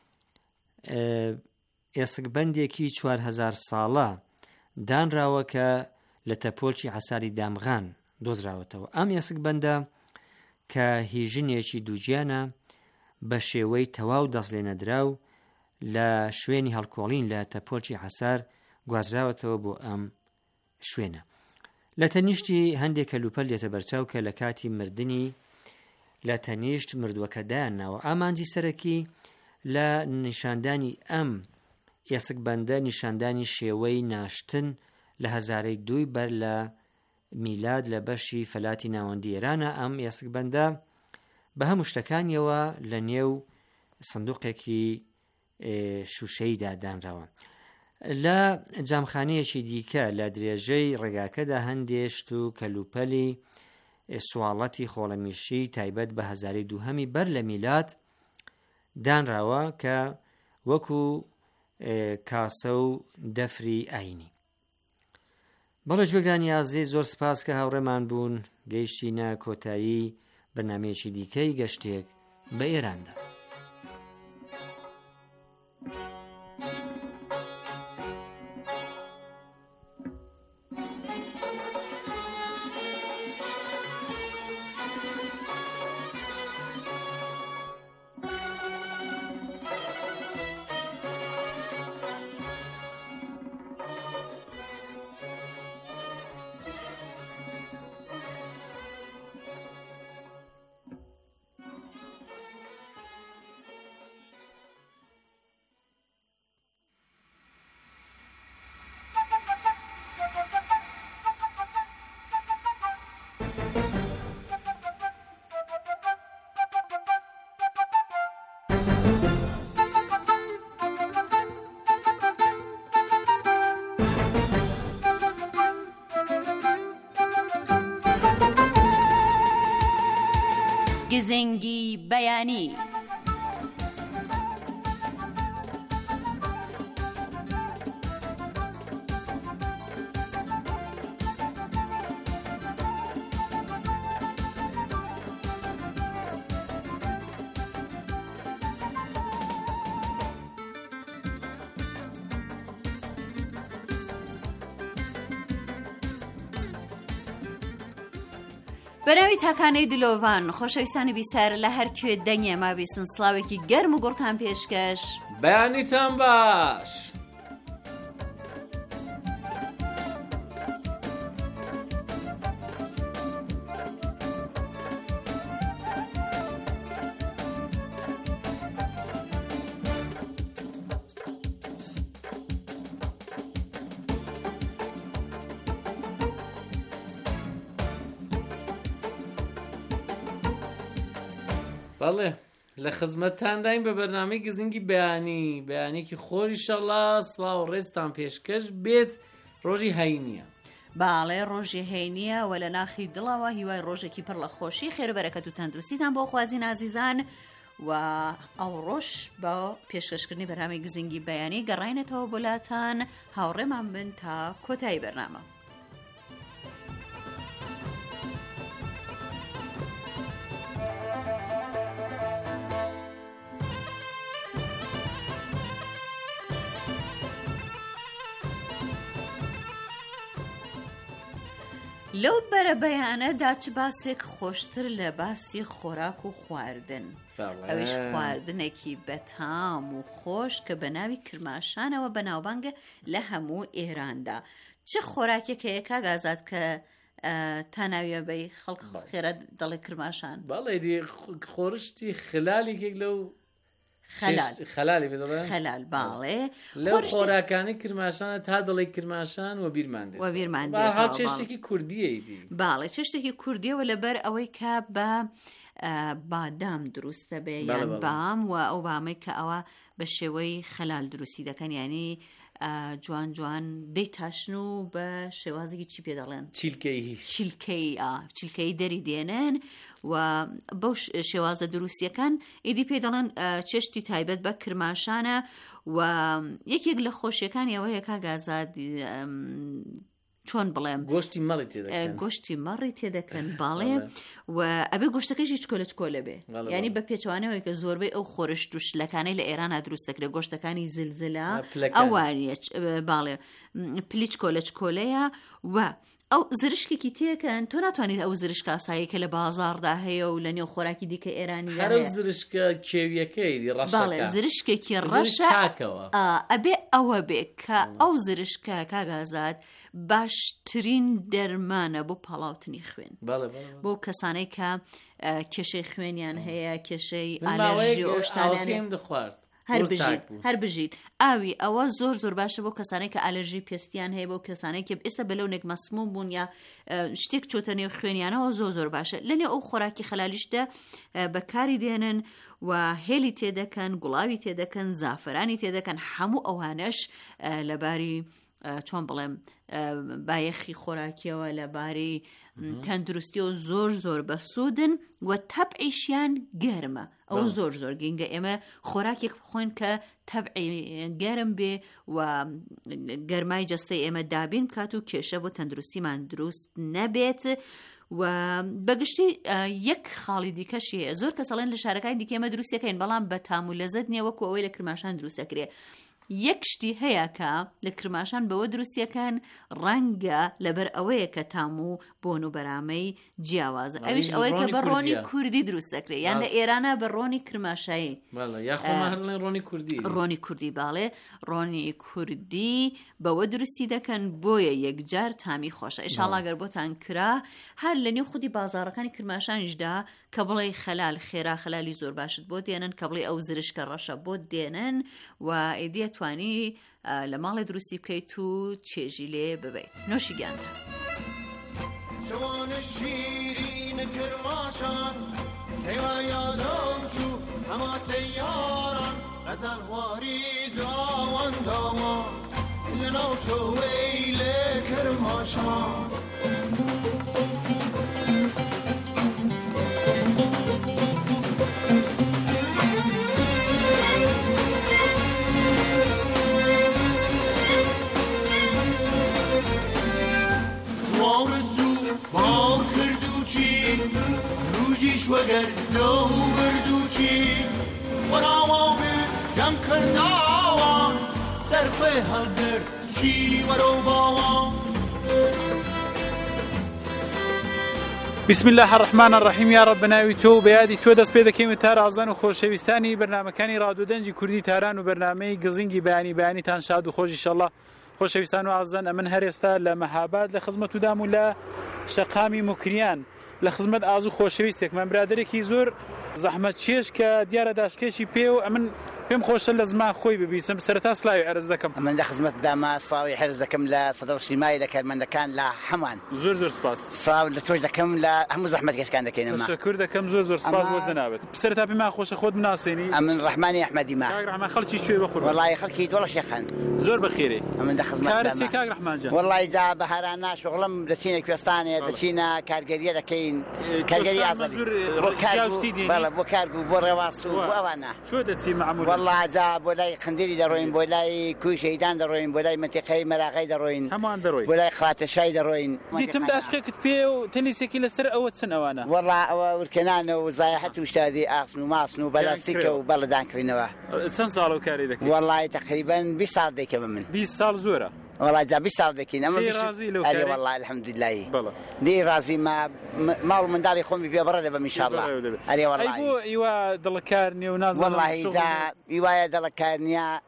Speaker 5: ئێسکبەندێکی چوار هەزار ساڵە دانراوە کە لە تەپۆلکی عەساری دامغان دۆزراوەتەوە. ئەم ئێسکبەندە کە هیژنێکی دووجیانە بە شێوەی تەواو دەستلێنەدراو لە شوێنی هەڵکۆڵین لە تەپۆلکی عەسار گوازراوەتەوە بۆ ئەم شوێنە. لە تەنیشتی هەندێک کەلوپەل دێتە بەرچاو کە لە کاتی مردنی لە تەنیشت مردووەکەدایانەوە. ئامانجی سەرەکی لە نیشاندانی ئەم ئێسکبەندە نیشاندانی شێوەی ناشتن لە هەزارەی دووی بەر لە میلاد لە بەشی فەلاتی ناوەندی ئێرانە. ئەم ئێسکبەندە بە هەموو شتەکانیەوە لە نێو سندوقێکی شوشەیدا دانراوە. لە جامخانەیەکی دیکە لە درێژەی ڕێگاکەدا هەندێشت و کەلوپەلی سواڵەتی خۆڵەمیشی تایبەت بە هەزاری دووهەمی بەر لە میلاد دانراوە کە وەکو کاسە و دەفری ئاینی. بەڵێ گوێگرانی ئازیز، زۆر سپاس کە هاوڕێمان بوون. گەیشتینە کۆتایی بەرنامەیەکی دیکەی گەشتێک بە ئێراندا.
Speaker 1: گزنگی بەیانی. بەناوی تاکانەی دلۆڤان، خۆشەویستانی بیسار لە هەر کوێ دەنگێ ماویسن، سڵاوێکی گەرم و گوڵتان پێشکەش.
Speaker 6: بەیانیتان باش. بەڵێ لە خزمەتتان داین بە بەرنامەی گزنگی بەیانی، بەیانێکی خۆری شەڵا سڵاو ڕێستان پێشکەش بێت. ڕۆژی هەینیە.
Speaker 1: باڵێ ڕۆژی هەینیە و لە ناخی دڵەوە هیوای ڕۆژێکی پڕ لە خۆشی، خێربەرەکەت و تەندروستیتان بۆ خوازین ئازیزان. و ئەو ڕۆژ بە پێشکەشکردنی بەرنامەی گزنگی بەیانی گەڕاینەتەوە بۆلاتان. هاوڕێمان بن تا کۆتایی بەرنامە. لەو بەرە بەیانەدا چ باسێک خۆشتر لە باسی خۆراک و خواردن ئەویش خواردنێکی بەتام و خۆش کە بە ناوی کرماشانەوە بەناوبانگە لە هەموو ئێراندا. چه خۆراکێک هەیە کاگازات کە تا ناویە بەی خەڵک خێرە دەڵێ کرماشان؟
Speaker 6: بەڵێ دی خۆرشتی خلالێکێک لەو
Speaker 1: خەلال
Speaker 6: خەلالی بێ
Speaker 1: خەلال باڵێ
Speaker 6: لەو خۆراکانی کرماشانە تا دەڵێ کرماشان و بیرمان دێت
Speaker 1: و بیرمان
Speaker 6: بەڵێ چێشتێکی کوردیەیدی
Speaker 1: باڵێ چێشتێکی کوردیەوە لەبەر ئەوەی کە بە بادام دروستە بێ یان بام و ئەو بامەی کە ئەوە بە شێوەی خەلال دروستی دەکەن یعنی جوان جوان دەی تاشن و بە شێوازێکی چی پێ دەڵێن
Speaker 6: چیلکەی
Speaker 1: چیلکەی چیلکەی دەری دێنن و بەو شێوازە دروستیەکان ئیدی پێ دەڵێن چێشتی تایبەت بە کرماشانە و یەکێک لە خۆشیەکانی ئەوەیە کاگازاد چۆن بڵێم
Speaker 6: گۆشتی مەڕی تێدەکەن
Speaker 1: گۆشتی مەڕی تێدەکەن باڵێ و ئەبێ گۆشتەکەیشی چکۆلە چکۆلە بێ ینی بە پێچوانەوەی کە زۆربەی ئەو خۆرشت و شلەکانەی لە ئێرانە دروست دەکرێت گۆشتەکانی زلزلە ئەوانیە باڵێ پلیچ کۆلە چکۆلەیە و ئەو زرشکێکی تێکەن تۆ ناتوانیت ئەو زرشک ئاسایی کە لە بازاردا هەیە و لە نێو خۆراکی دیکە ئێرانی
Speaker 6: هەر زرشکە کێویەکەی
Speaker 1: باڵێ زرشکێکی ڕەشە ئەبێ ئەوە بێ کە ئەو زرشکە کاگازات باشترین دەرمانە بۆ پاڵاوتنی خوێن بۆ کەسانەی کە کێشەی خوێنیان هەیە کێشەی ئالەرژی ئۆشتانیان
Speaker 6: دەخوارد
Speaker 1: هەر بژیت هەر بژیت ئاوی ئەوە زۆر زۆر باشە بۆ کەسانەی کە ئالەرژی پێستیان هەیە بۆ کەسانەی کە ئێستا بەلەونێک مەسموم بوون یا شتێک چۆتە نێو خوێنیانەوە زۆر زۆر باشە لەنێ ئەو خۆراکی خەلالیشتە بەکاری دێنن و هێلی تێدەکەن گوڵاوی تێدەکەن زافرانی تێدەکەن هەموو ئەوانش لەباری چۆن بڵێم بایەخی خۆراکیەوە لەباری تەندروستی و زۆر زۆر بەسوودن و تەبعیشیان گەرمە ئەو زۆر زۆر گینگە ئێمە خۆراکێک بخۆین کە تەبعی گەرم بێ و گەرمای جەستەی ئێمە دابین بکات و کێشە بۆ تەندروستیمان دروست نەبێت و بەگشتی یەک خاڵی دیکەشیە زۆر کەسەڵێن لە شارەکانی دیکە ئێمە دروستەکەین بەڵام بە تام و لەزەت نییە وەکو ئەوەی لە کرماشان دروستەکرێ یەک شتی هەیە کە لە کرماشان بەوە دروستیەکان ڕەنگە لەبەر ئەوەیە کە تام و بۆن و بەرامەی جیاوازە ئەویش ئەوەی کە بە ڕۆنی کوردی دروست دەکرێت یان لە ئێرانە بە ڕۆنی کرماشایی ڕۆنی کوردی باڵێ ڕۆنی کوردی بەوە دروستی دەکەن بۆیە یەکجار تامی خۆشە ئینشاڵڵا گەر بۆتان کرا هەر لە نێو خودی بازاڕەکانی کرماشانیشدا کە بڵێ خەلال خێرا خەلالی زۆر باشت بۆ دێنن کە بڵێ ئەو زرشکە ڕەشە بۆ دێنن و ئیدی توانی لە ماڵی دروستی بکەیت و چێژی لێ ببیت نۆشی گیانتە
Speaker 2: جوان شیرین کرماشان هیوا یادوچو هما سیاران غزل واری داوان داوان لناو شویل کرماشان وەگەر دە و بردوچی وەراوە بێ جەم کرداوە سەرخوێ هەڵگرت چی وەرە و باوە
Speaker 7: بسم الله الرحمن الرحیم یا رب بناوی تۆ بەیادی تۆ دەست پێ دەکەین تا ڕازان و خۆشەویستانی بەرنامەکانی ڕادیۆدەنجی کوردی تاران و بەرنامەی گزینگی بەیانی بەیانیتان شاد و خۆش ئینشەڵڵا خۆشەویستان و ئازان ئەمن هەر ئێستا لە مەهاباد لە خزمەتودام و لە شەقامی موکریان لە خزمەت ئازوو خۆشەویستێکمان برادێکی زۆر زەحمەت چێش کە دیارە داشکێکی پێ و ئەمن پێم خۆشە لە زمان خۆی ببیسم سەرەتا سلاوی عەرز دەکەم
Speaker 8: من لە خزمەت داما سڵاوی عەرز دەکەم لە سەدە و سیمای لە کارمەندەکان لە هەمان
Speaker 7: زۆر زۆر سپاس
Speaker 8: سڵاو لە تۆش دەکەم لە هەموو زەحمەتکێشەکان دەکەینەوە
Speaker 7: تەشەکر دەکەم زۆر زۆر سپاس بۆ جەنابەت سەرەتا پێمان خۆشە خۆت بناسێنی
Speaker 8: ئەمن ڕەحمانی ئەحمەدی ما
Speaker 7: کاک ڕەحمان خەڵکی کوێ بەخوڕ
Speaker 8: وەڵای خەڵکی دۆڵە شێخان
Speaker 7: زۆر بەخێرێ
Speaker 8: ئەمن لە خزمەت
Speaker 7: کارت چی کاک ڕەحمان جان
Speaker 8: وەڵای جا بەهارانە شوغڵم دەچینە کوێستانێ دەچینە کارگەریە دەکەین کارگەری ئازادی بەڵێ بۆ کارگو بۆ ڕێواس و بۆ ئەوانە
Speaker 7: شۆ دەچی مەعموول
Speaker 8: وەڵای جا بۆ لای خندێری دەڕۆین بۆ لای کوی شەیدان دەڕۆین بۆ لای منتیقەی مەراغەی دەڕۆین
Speaker 7: هەمووان دەڕۆین
Speaker 8: بۆ لای خڵاتەشای دەڕۆین
Speaker 7: دیتم داشکێکت پێ و تەنیسێکی لەسەر ئەوە چەند ئەوانە
Speaker 8: وەڵا ئەوە ورکەنانە و زایحەت و شادی ئاسن و ماسن و بەلاستیکە و بەڵەدانکردنەوە
Speaker 7: چەند ساڵ و کاری دەکەیت
Speaker 8: وەڵای تەقریبەن بیست ساڵ دەیکەم من
Speaker 7: بیست ساڵ زۆرە
Speaker 8: والله جا بیست ساڵ دەکەین ئەمە
Speaker 7: دێ ڕازی لەو
Speaker 8: ئەرێ
Speaker 7: کارێ؟
Speaker 8: والله الحەمدولillah
Speaker 7: بەڵێ.
Speaker 8: دێ ڕازی ما ماڵ و منداڵی خۆمی پێ بڕە دەبم ئینشاءالله ئەرێ
Speaker 7: ئەی
Speaker 8: والله
Speaker 7: بۆ ئیوا دڵکار نییە و نازانم
Speaker 8: والله
Speaker 7: شغل-
Speaker 8: جا هیوایە دڵەکار نییە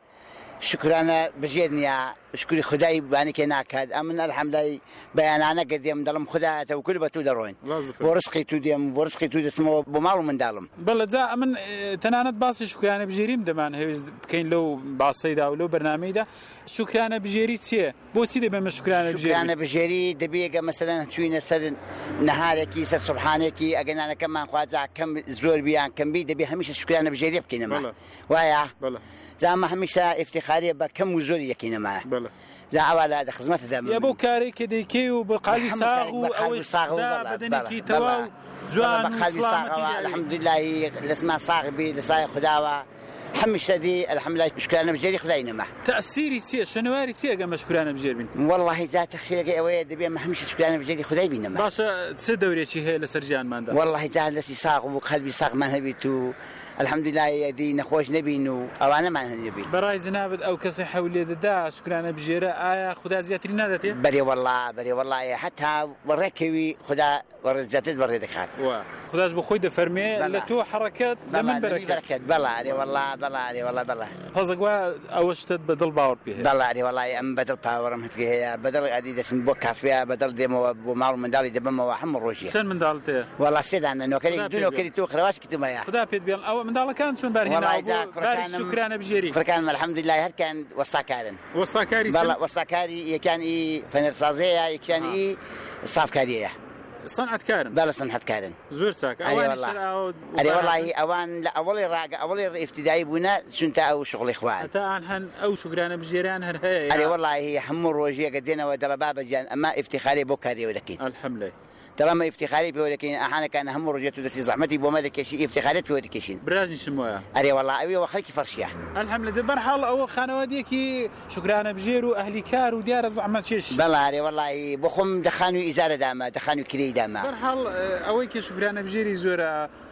Speaker 8: شکرانە بژێر نییە شکری خدای بانێکێ ناکات ئەمن ئەلحەمدای بەیانانە کە دێم دەڵم خدایەتە وکل بە تو دەڕۆین
Speaker 7: ڕازفر.
Speaker 8: بۆ ڕزقی تو دێم بۆ ڕزقی تو دەچمەوە بۆ ماڵ و منداڵم
Speaker 7: بەڵێ جا من تەنانەت باسی شکرانە بژێریم دەمان هەویست بکەین لەو باسەیدا و لەو بەرنامەیدا شکرانە بژێری چییە؟ بۆچی دەبێمە شکرانە
Speaker 8: شکرانە
Speaker 7: بژێری؟
Speaker 8: بژێری دەبێگە مەسەرەن چوینە سەر نەهارێکی سەر سوبحانێکی ئەگەنانەکەمان خواجا کەم زۆر بیان کەمبی دەبێ هەمیشە شکرانە بژێری بکەینەمە
Speaker 7: بەڵێ.
Speaker 8: وایە
Speaker 7: بەڵێ
Speaker 8: زامە هەمیشە ئفتیخاریە بە کەم و زۆری یەکەینەمە
Speaker 7: بەڵێ.
Speaker 8: زا ئەوا لە خزمەتەدا
Speaker 7: یا بۆ کارێک کە دەیکەی و بە قالی
Speaker 8: هەموو
Speaker 7: ساغ
Speaker 8: کارێک
Speaker 7: و
Speaker 8: بە قالی
Speaker 7: ئەوەی
Speaker 8: ساغ و
Speaker 7: دا
Speaker 8: بەڵێ،
Speaker 7: بەدەنێکی
Speaker 8: بەڵێ،
Speaker 7: تەواو
Speaker 8: بەڵێ.
Speaker 7: جوان
Speaker 8: بە
Speaker 7: و
Speaker 8: قالی ساغەوە
Speaker 7: سڵامەتی
Speaker 8: الحەمدولillah لەسما ساغ بی لەسای خداوە هەمیشە دی الحەمدولillah شکرانە بژێری خدای نەما
Speaker 7: تەسیری چییە شنواری چییە گەمە شکرانە بژێر بین؟
Speaker 8: والله جا تەخشیرەکەی ئەوەیە دەبێ هەمیشە شکرانە بژێری خدای بینەمە
Speaker 7: باشە چ دەورێکی هەیە لەسەر ژیانماندا؟
Speaker 8: والله جا لەسی ساغ و قەلبی ساغمان هەبیت و الحەمدولillah دی نەخۆش نەبین و ئەوانەمان هەنێبین
Speaker 7: بەڕای جنابەت ئەو کەسی حەولێ دەدا شکرانە بژێرە ئایا خوددا زیاتری نادەتێ؟
Speaker 8: بەرێ والله بەرێ والله حتا بەڕێکەوی خدا وەڕێزاتت بەڕێ دەکات
Speaker 7: وا خودداش بە خۆی دەفەرمێ
Speaker 8: بەڵا.
Speaker 7: لە تۆ حڕەکەت لە من بەرەکەت
Speaker 8: بەرەکەت بەڵا ئەرێ والله بەڵا ئەرێ والله بەڵا
Speaker 7: هەزەگووا ئەوە شتت بەدڵ باوەڕ پێ هەیە.
Speaker 8: بەڵا ئەرێ والله ئەم بەدڵ پاوەڕم هەپێ هەیە بەدڵ ئەدی دەچم بۆ کاسبەیە بەدڵ دێمەوە بۆ ماڵ و منداڵی دەبمەوە هەموو ڕۆژیە
Speaker 7: چەند منداڵت هەیە؟
Speaker 8: والله سێدانە نۆکەری
Speaker 7: خدا
Speaker 8: دوو
Speaker 7: پێ
Speaker 8: نۆکەری تۆ خرەواش کتمەیە
Speaker 7: خدا پێت بێڵ ئەوە منداڵەکان چۆن بارهێنا
Speaker 8: والله جا
Speaker 7: بۆ باری
Speaker 8: کوڕەکانم-
Speaker 7: شکرانە بژێری
Speaker 8: کوڕەکانم الحەمدولillah هەرکان وەستاکارن
Speaker 7: وەستاکاری
Speaker 8: بەڵا وەستاکاری یەکان ئی فەنەرسازەیە یەکیان ئی سافکاریەیە
Speaker 7: سەنعەتکارن
Speaker 8: بەڵە سەنعەتکارن
Speaker 7: زۆر چاکە
Speaker 8: ئەرێ
Speaker 7: ئەوانی
Speaker 8: والله.
Speaker 7: شەر ئاوە
Speaker 8: ئەرێ وەڵی ئەوان لە ئەوڵی ڕاگە ئەوڵی ئفتیدایی بوونە چونتە ئەو شغڵی خوان
Speaker 7: هەتا ئان هەن ئەو شکرانە بژێریان هەر هەیە
Speaker 8: ئەرێ وەڵی هەموو ڕۆژیەکە دێنەوە دەڵە بابەجیان ئەمە ئفتیخاری بۆ کاریەوە دەکەین
Speaker 7: الحەمدلله
Speaker 8: دەڵەمە ئفتیخاری پێوە دەکەین ئەحانەکان هەموو ڕۆژێت و دەستی زەحمەتی بۆمە دەکەشی ئفتیخارێت پێوە دەکەشین
Speaker 7: برازی شم وایە
Speaker 8: ئەرێ وەڵی ئەوەوە خەڵکی فەرشیە
Speaker 7: الحەمدلله بەرحاڵ ئەوە خانەوادیەکی شکرانە بژێر و ئەهلی کار و دیارە زەحمەت چێش
Speaker 8: بەڵا ئەرێ وەڵی بۆ خۆم دەخان و ئیزارە داما دەخان و کرێی داما
Speaker 7: بەرحاڵ ئەوەی کە شکرانە بژێری زۆرە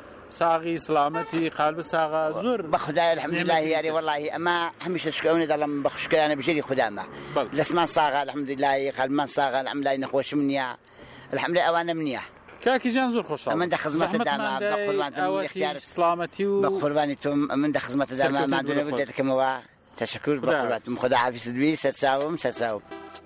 Speaker 7: ساغی سلامەتی قالب ساغا زۆر
Speaker 8: بەخدای الحەمدولillah یاری وەڵی ئەمە هەمیشە شکەونە دەڵم بە شکرانە بژێری خوددامە
Speaker 7: بەڵ.
Speaker 8: لەسمان ساغا الحەمدولillah قەلبمان ساغا الحەمدولillah نەخۆشم نییە الحەمدولillah ئەوانە من نییە
Speaker 7: کاکی ژیان زۆر خۆشحاڵ
Speaker 8: ئەمن دە خزمەتە داما بە قوربانتم اختیار
Speaker 7: سلامەتی و
Speaker 8: بە قوربانی تۆم ئەمن دە خزمەتە داما
Speaker 7: سەرکەوتن
Speaker 8: مادونە
Speaker 7: بۆ
Speaker 8: دەکەمەوە تەشەکر بە
Speaker 7: خدا
Speaker 8: قوربانتم خدا حافیزت بی سەرچاوم سەرچاوم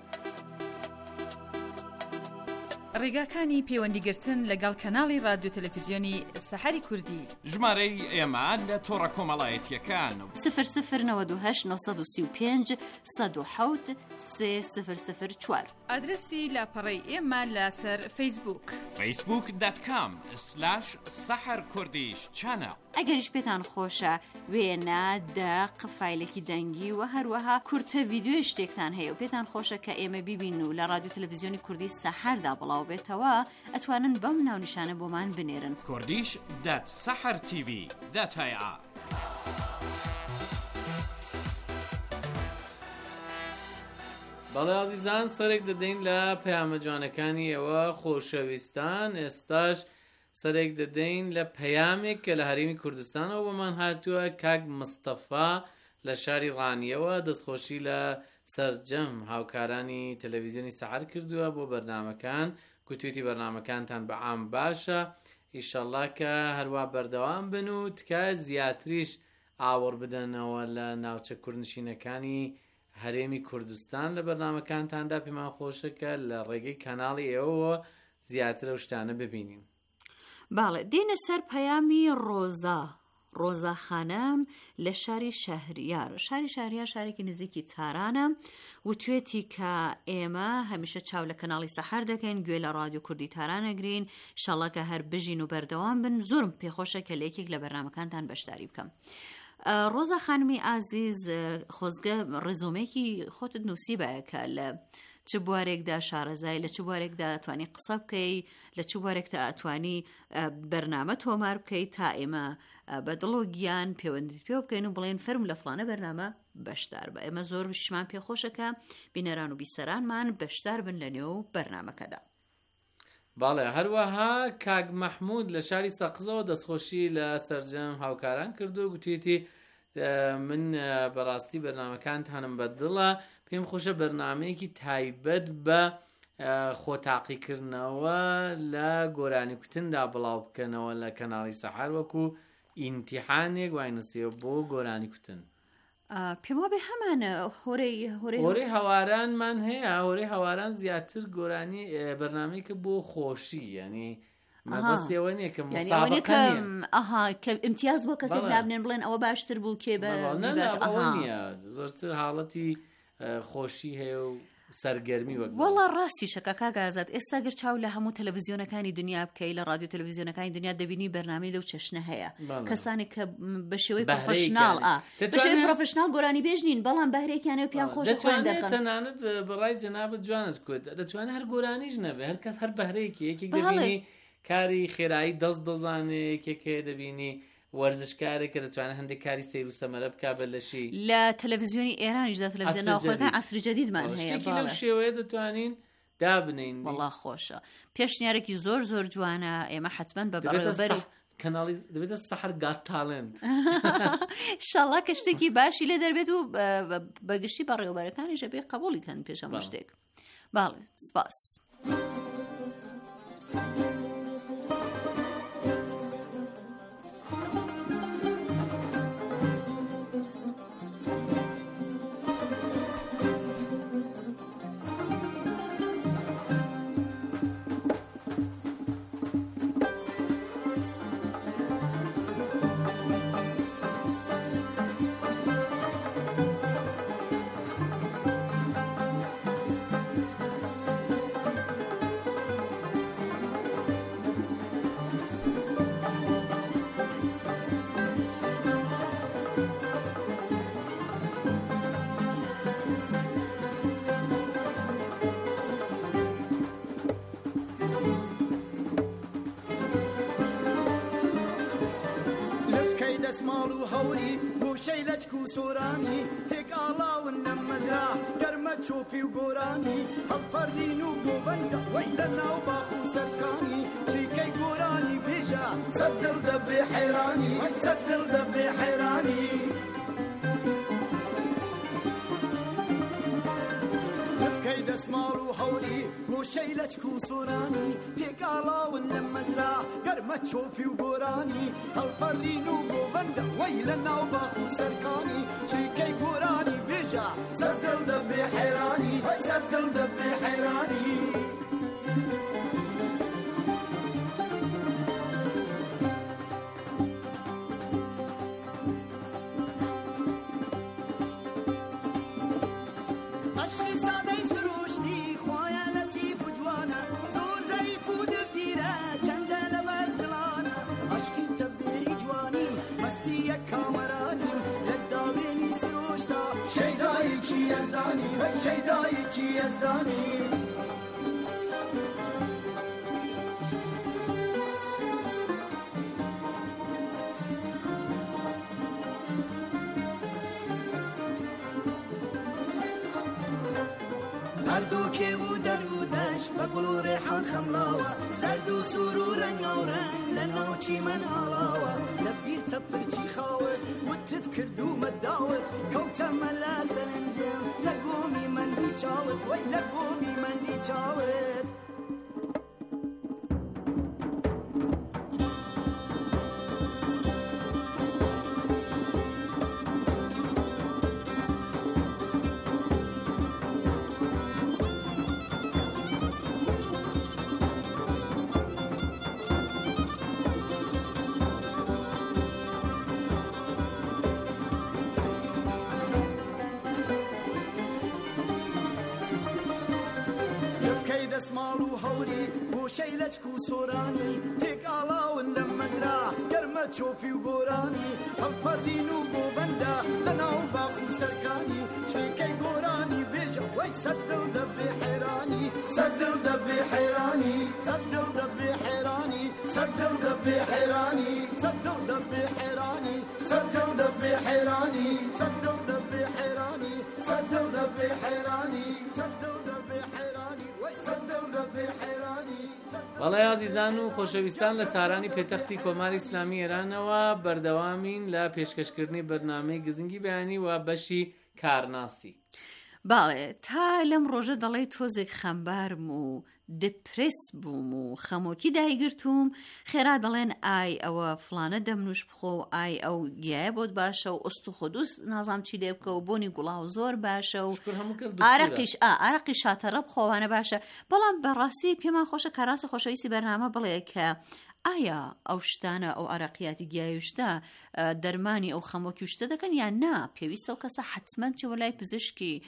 Speaker 9: ڕێگاکانی پەیوەندیگرتن لەگەڵ کەناڵی رادیۆ تەلەڤیزیۆنی سەحەری کوردی
Speaker 4: ژمارەی ئێمە لە تۆڕە کۆمەڵایەتیەکان
Speaker 1: سفر سفر نود و هشت نۆ سی و پێنج سەد و حەوت سێ سفر سفر چوار
Speaker 9: ئادرسی لاپەڕەی ئێمە لەسەر فەیسبووک
Speaker 4: فیسبوک دات کام سلاش سەحەر کوردیش چانە
Speaker 1: ئەگەریش پێتان خۆشە وێنە دەق فیلێکی دەنگی و هەروەها کورتە ڤیددیۆی شتێکتان هەیە و پێتان خۆشە کە ئێمە بیبین و لە رادیۆ تەلەڤیزیۆنی کوردی سەحەردا بڵاو بێتەوە ئەتوانن بەم ناونیشانە بۆمان بنێرن
Speaker 4: کوردیش دات سەحەر تیڤی دات هەیە
Speaker 6: بەڵێ عزیزان سەرێک دەدەین لە پەیامە جوانەکانی ئێوە خۆشەویستان ئێستاش سەرێک دەدەین لە پەیامێک کە لە هەرێمی کوردستانەوە بۆمان هاتووە کاک مستەفا لە شاری ڕانیەوە دەستخۆشی لە سەرجەم هاوکارانی تەلەڤیزیۆنی سەحەر کردووە بۆ بەرنامەکان گوتویتی بەرنامەکانتان بەعام باشە ئیشەڵڵا کە هەروە بەردەوام بن و تکایە زیاتریش ئاوەڕ بدەنەوە لە ناوچە کوردنشینەکانی هەرێمی کوردستان لە بەرنامەکانتاندا پێمان خۆشەکە لە ڕێگەی کەناڵی ئێوە زیاتر ئەو شتانە ببینین.
Speaker 1: باڵێ دێنە سەر پەیامی ڕۆزا ڕۆزا خانم لە شاری شەهریار شاری شەهریار شارێکی نزیکی تارانە وتوێتی کە ئێمە هەمیشە چاو لە کەناڵی سەحەر دەکەین گوێ لە رادیۆ کوردی تارانەگرین شەڵە کە هەر بژین و بەردەوام بن زۆرم پێخۆشە کە لە یەکێک لە بەرنامەکانتان بەشداری بکەم. ڕۆزا خانمی ئازیز خۆزگە ڕێزۆمێکی خۆتت نووسی بایەکە لە چ بوارێکدا شارەزای لە چ بوارێکدا ئەتوانی قسە بکەی لە چ بوارێکدا ئەتوانی بەرنامە تۆمار بکەی تا ئێمە بە دڵ و گیان پەیوەندیت پێ بکەین و بڵێن فەرم لە فڵانە بەرنامە بەشدار بە ئێمە زۆر شمان پێخۆشەکە بینەران و بیسەرانمان بەشدار بن لە نێو بەرنامەکەدا.
Speaker 6: باڵێ هەروەها کاک مەحموود لە شاری سەقزەوە دەستخۆشی لە سەرجەم هاوکاران کردو گوتوێتی من بەڕاستی بەرنامەکانتانم بەدڵە پێم خۆشە بەرنامەیەکی تایبەت بە خۆتاقیکردنەوە لە گۆرانی کوتندا بڵاو بکەنەوە لە کەناڵی سەحار وەکو ئیمتیحانێک وای نووسیوە بۆ گۆرانی کوتن.
Speaker 1: پێم وابێ هەمانە هۆرەی
Speaker 6: هۆرەی هەوارانمان هەیە، هۆرەی هەواران زیاتر گۆرانی بەرنامەیەکە بۆ خۆشی، یعنی مەبەستیەوە نییە کە مسابقە
Speaker 1: ئەها کە امتیاز بۆ کەسێک نابنێن بڵێن ئەوە باشتر بوو کێ بە
Speaker 6: نییە، زۆرتر حاڵەتی خۆشی هەیە و سەرگەرمی وەک.
Speaker 1: وەڵا ڕاستی شەکە کاگازات ئێستا گەر چاو لە هەموو تەلەڤیزیۆنەکانی دنیا بکەی لە رادیۆ تەلەڤیزیۆنەکانی دنیا دەبینی بەرنامەی لەو چەشنە هەیە، کەسانی کە بە شێوەی پرۆفێشناڵ بە شێوەی پرۆفێشناڵ گۆرانی بێژ نین، بەڵام بەهرێکیانەوە پیان خۆش
Speaker 6: دەتوانێت تەنانەت بەڕای جەنابەت جوانت کوت دەتوانێت هەر گۆرانیش نەبێ، هەر کەس هەر بەهرەیەکی یەکێک دەبینی کاری خێرایی دەست دەزانێ، یەکێکێ دەبینی وەرزشکارێک کە دەتوانێت هەندێک کاری سیر و سەمەرە بکا بە لەشی.
Speaker 1: لە تەلەڤیزیۆنی ئێرانیشدا تەلەڤیزیۆن ناوخۆیەکان عەسری جەدیدمان هەیە،
Speaker 6: شتێکی لەو شێوەیە دەتوانین دابنین.
Speaker 1: وەڵا خۆشە، پێشنیارێکی زۆر زۆر جوانە، ئێمە حتمەن بە بەڕێوەبەری
Speaker 6: کەناڵی دەبێتە سەحر گات تالنت
Speaker 1: ئینشاڵڵا کە شتێکی باشی لێ دەربێت و بەگشتی بەڕێوەبەرەکانیش ئەبێ قبوڵی کەن پێش هەموو شتێک. باڵێ سپاس.
Speaker 2: دەسماڵ و هەوری گۆشەی لەچک و سۆرانی تێک ئاڵاون لەم مەزرا گەرمە چۆپی و گۆرانی هەڵپەڕین و گۆبەندە وەی لە ناو باخ و سەرکانی چیکەی گۆرانی بێژە سەد دڵ دەبێ حەیرانی وەی سەد دڵ دەبێ حەیرانی لەفکەی دەسماڵ و هەوری گۆشەی لەچک و سۆرانی تێک ئاڵاون لەم مەزرا گەرمە چۆپی و گۆرانی هەڵپەڕین و گۆبەندە وەی لە ناو باخ و سەرکانی چریکەی گۆرانی بێجا سەد دڵ دەبێ حەیرانی وەی سەد دڵ دەبێ حەیرانی شەیدایەکی یەزدانی هەردووکێ و دەر و دەشت بە گوڵ و ڕێحان خەملاوە زەرد و سوور و ڕەنگاوڕەنگ لە ناوچی من ئاڵاوە لە بیرتە پرچی خاوت وتت کردومە داوت کەوتەمە لە سەرنجم لە گۆمی مەندی چاوت وەی لە گۆمی مەندی چاوت دەسماڵ و هەوری گۆشەی لەچک و سۆرانی تێک ئاڵاون لەم مەزرا گەرمە چۆپی و گۆرانی هەڵپەڕین و گۆبەندە لە ناو باخ و سەرکانی چێکەی گۆرانی بێژە وەی سەد دڵ دەبێ حەیرانی سەد دڵ دەبێ حەیرانی سەد دڵ دەبێ حەیرانی سەد دڵ دەبێ حەیرانی سەد دڵ دەبێ حەیرانی سەد دڵ دەبێ حەیرانی سەد دڵ دەبێ حەیرانی سەد دڵ دەبێ حەیرانی سەد دڵ دەبێ حەیرانی وەی سەد دڵ دەبێ حەیرانی.
Speaker 6: بەڵێ عەزیزان و خۆشەویستان لە چارانی پێتەختی کۆماری ئیسلامی ئێرانەوە بەردەوامین لە پێشکەشکردنی بەرنامەی گزنگی بەیانی و بەشی کارناسی.
Speaker 1: باڵێ تا لەم ڕۆژە دەڵێ تۆزێک خەمبارم و دپرس بووم و خەمۆکی دایگرتوم، خێرا دەڵێن ئای ئەوە فلانە دەمنوش بخۆ و ئای ئەو گیایە بۆت باشە و ئۆست و خودوس نازام چی لێ بکە و بۆنی گوڵاو زۆر باشە و ئارەقیش ئارەقی شاتەڕە بخۆوانە باشە. بەڵام بەڕاستی پێمان خۆشە کاراسە خۆشەویستی بەرنامە بڵێ کە ئایا ئەو شتانە ئەو ئارەقیاتی گیایشتە دەرمانی ئەو خەمۆکی شتە دەکەن یان نا، پێویستە و کەسە حتمەن چوە لای پزیشکی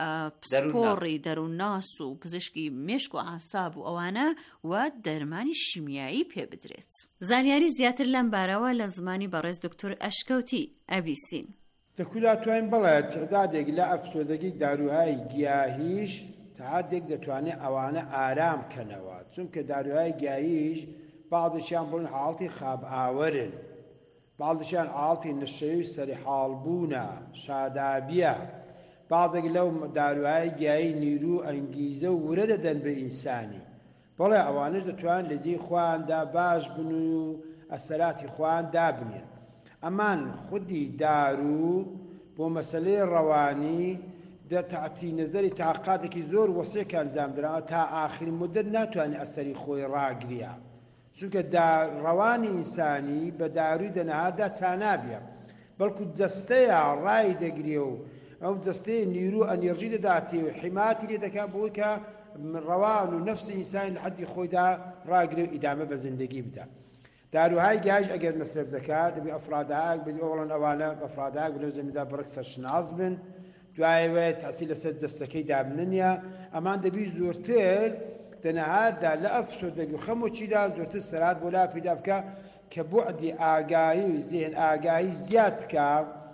Speaker 1: پسپۆڕی دەروون ناس و پزیشکی مێشک و ئاساب و ئەوانە و دەرمانی شیمیایی پێ بدرێت. زانیاری زیاتر لەم بارەوە لە زمانی بەڕێز دکتۆر ئەشکەوتی ئەبیسین.
Speaker 10: دەکولاتوانین بڵێت تعدادێک لە ئەفسۆدەگی داروهای گیاهیش تعدادێک دەتوانێت ئەوانە ئارام کەنەوە، چونکە داروهای گیاهیش بعضیشیان بڵن حاڵتی خاب ئاوەرن، بعضیشیان حاڵتی نشەوی سەری حاڵبوونە شادابیە، بعضێک لەو داروهای گیاهی نیرو ئەنگیزە و ورە دەدەن بە ئینسانی. بەڵێ ئەوانش دەتوان لە جێی خواندا باش بن و ئەسەراتی خوان دابنێن. ئەمان خودی دارو بۆ مەسەلەی ڕەوانی دەتعتی نەزەری تاقاتێکی زۆر وەسێک ئەنجام درراوە تا ئاخری مدت ناتوانێت ئەسەری خۆی ڕاگریا، چونکە ڕەوانی ئینسانی بە داروی دەنەهادا چانابیە، بەڵکو جەستەیە ڕای دەگرێ و ئەو جەستەیە نیرو ئەنێرژی دەداتێ و حیماتی لێ دەکات بۆی کە ڕەوان و نەفسی ئینسانی لە حەدی خۆیدا ڕاگرێ و ئیدامە بە زیندگی بدە. داروهای گیاهیش ئەگەر مەسرف دەکات دەبێ ئەفرادایەک بێت ئەوڵەن ئەوانە ئەفرادایەک لەو زەمیندا بڕک سەرشناس بن، دوایەوە تاسی لەسەر جەستەکەی دابننیە، ئەمان دەبی زۆرتر دەنەهاتدا لە ئەفسۆدەگی و خەمۆکیدا زۆرتر سەرات بۆ لا پێدا بکە کە بوعدی ئاگایی و زێن ئاگایی زیاد بکە،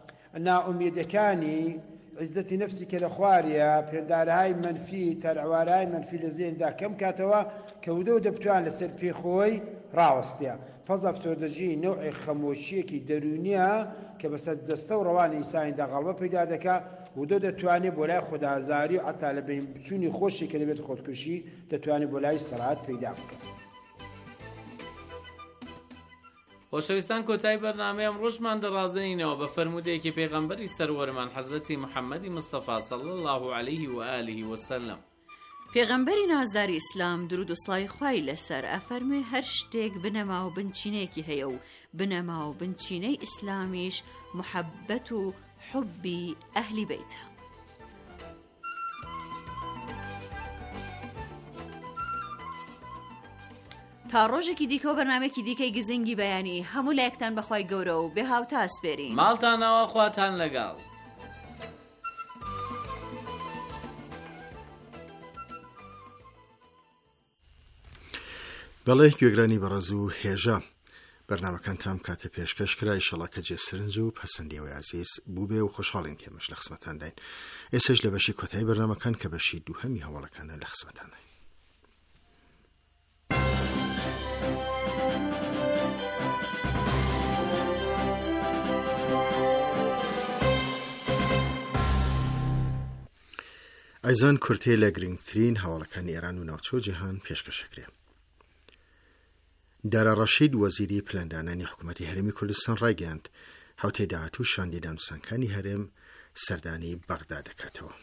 Speaker 10: نائومێدەکانی عیزەتی نەفسی کە لە خواریە پێدارهای منفی تەرعوارهای منفی لە زێندا کەم کاتەوە کە ودە و دەبتوان لەسەر پێخۆی ڕاوەستەیە. فەز ئەفسۆدەژی نەوعی خەمۆشیەکی دەرونیە کە بەسەر جەستە و ڕەوانی ئینسانیدا غەڵبە پەیدا دەکات، ودە دەتوانێت بۆ لای خودازاری و حتا لە بین بچوونی خۆشی کە دەبێت خۆدکوشی دەتوانێت بۆ لای سەرعات پەیدا بکات.
Speaker 6: خۆشەویستان کۆتایی بەرنامەیەم ڕۆژمان دەڕازێنینەوە بە فەرمودەیەکی پێغەمبەری سەروەرمان حەزرەتی محەممەدی مستەفا صلی الله علیه و آله وسلم.
Speaker 1: پێغەمبەری نازداری ئیسلام درود و سڵاوی خوای لەسەر ئەفەرمێ هەر شتێک بنەما و بنچینەیەکی هەیە و بنەما و بنچینەی ئیسلامیش محەبەت و حبی ئەهلی بەیتە. تا ڕۆژێکی دیکە و بەرنامێکی دیکەی گزنگی بەیانی هەموو لایەکتان بەخوای گەورە و بێ هاو تا ئەسپێرین.
Speaker 6: ماڵتانەوە خواتان لەگەڵ.
Speaker 3: بەڵێ گوێگرانی بەڕێز و هێژە بەرنامەکان تام کاتە پێشکەش کرا ئیشەڵا کە جێسرنج و پەسەندیەوەی عزیز بوو بێ و خۆشحاڵین کێمەش لە خزمەتان داین. ئێسش لە بەشی کۆتایی بەرنامەکان کە بەشی دووهەمی هەواڵەکانە لە خزمەتان داین. ئایزان کورتێ لە گرنگترین هەواڵەکانی ئێران و ناوچە و جیهان پێشکەشەکرێ. دارا ڕەشید وەزیری پلەندانانی حکوومەتی هەرێمی کوردستان ڕایگەیاند هەوتێ داهاتوو شاندی دانووسەنگەکانی هەرێم سەردانی بەغدا دەکاتەوە.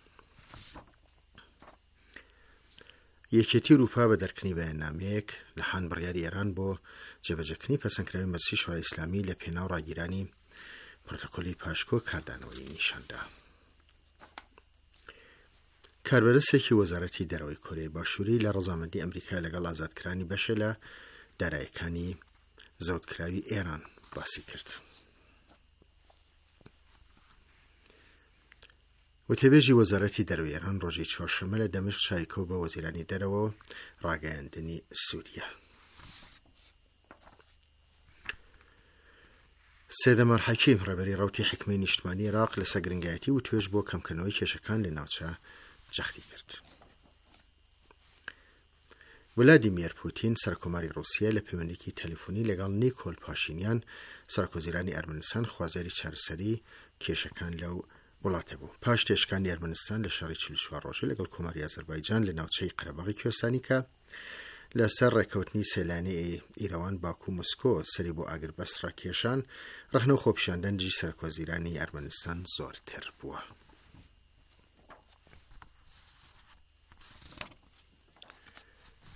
Speaker 3: یەکێتی ئەوروپا بە دەرکردنی بەیاننامەیەک لە هان بڕیاری ئێران بۆ جێبەجێکردنی پەسەندکراوی مەجلیسی شورای ئیسلامی لە پێناو ڕاگیرانی پڕۆتۆکۆلی پاشکۆ کاردانەوەی نیشاندا. کاربەرزێکی وەزارەتی دەرەوەی کۆرەی باشووری لە ڕەزامەندی ئەمریکا لەگەڵ ئازادکرانی بەشێ لە دارایەکانی زەوتکراوی ئێران باسی کرد. وتێبێژی وەزارەتی دەرەوەی ئێران ڕۆژی چوارشەممە لە دەمشق چایکۆ بە وەزیرانی دەرەوە ڕاگەیاندنی سووریا. سێدەمەر حەکیم ڕێبەری ڕەوتی حکمەی نیشتمانی عێراق لە سەرگرنگایەتی و توێژ بۆ کەمکردنەوەی کێشەکان لە ناوچە جەختی کرد. ولادیمیر پوتین سەرکۆماری رووسیا لە پەیوەندیکی تەلەفۆنی لەگەڵ نیکۆل پاشینیان سەرکۆزیرانی ئەرمەنستان خوازیاری چارەسەری کێشەکان لەو وڵاتە بوو. پاش تێشکانی ئەرمەنستان لە شەڕی چل و چوار ڕۆژە لەگەڵ کۆماری ئازەربایجان لە ناوچەی قەرەباغی کوێستانی کە لەسەر ڕێکەوتنی سەیلانەی ئیرەوان باکو و مۆسکۆ سەری بۆ ئاگربەست ڕاکێشان ڕەخنە و خۆپیشاندەنجی سەرکۆزیرانی ئەرمەنستان زۆرتر بووە.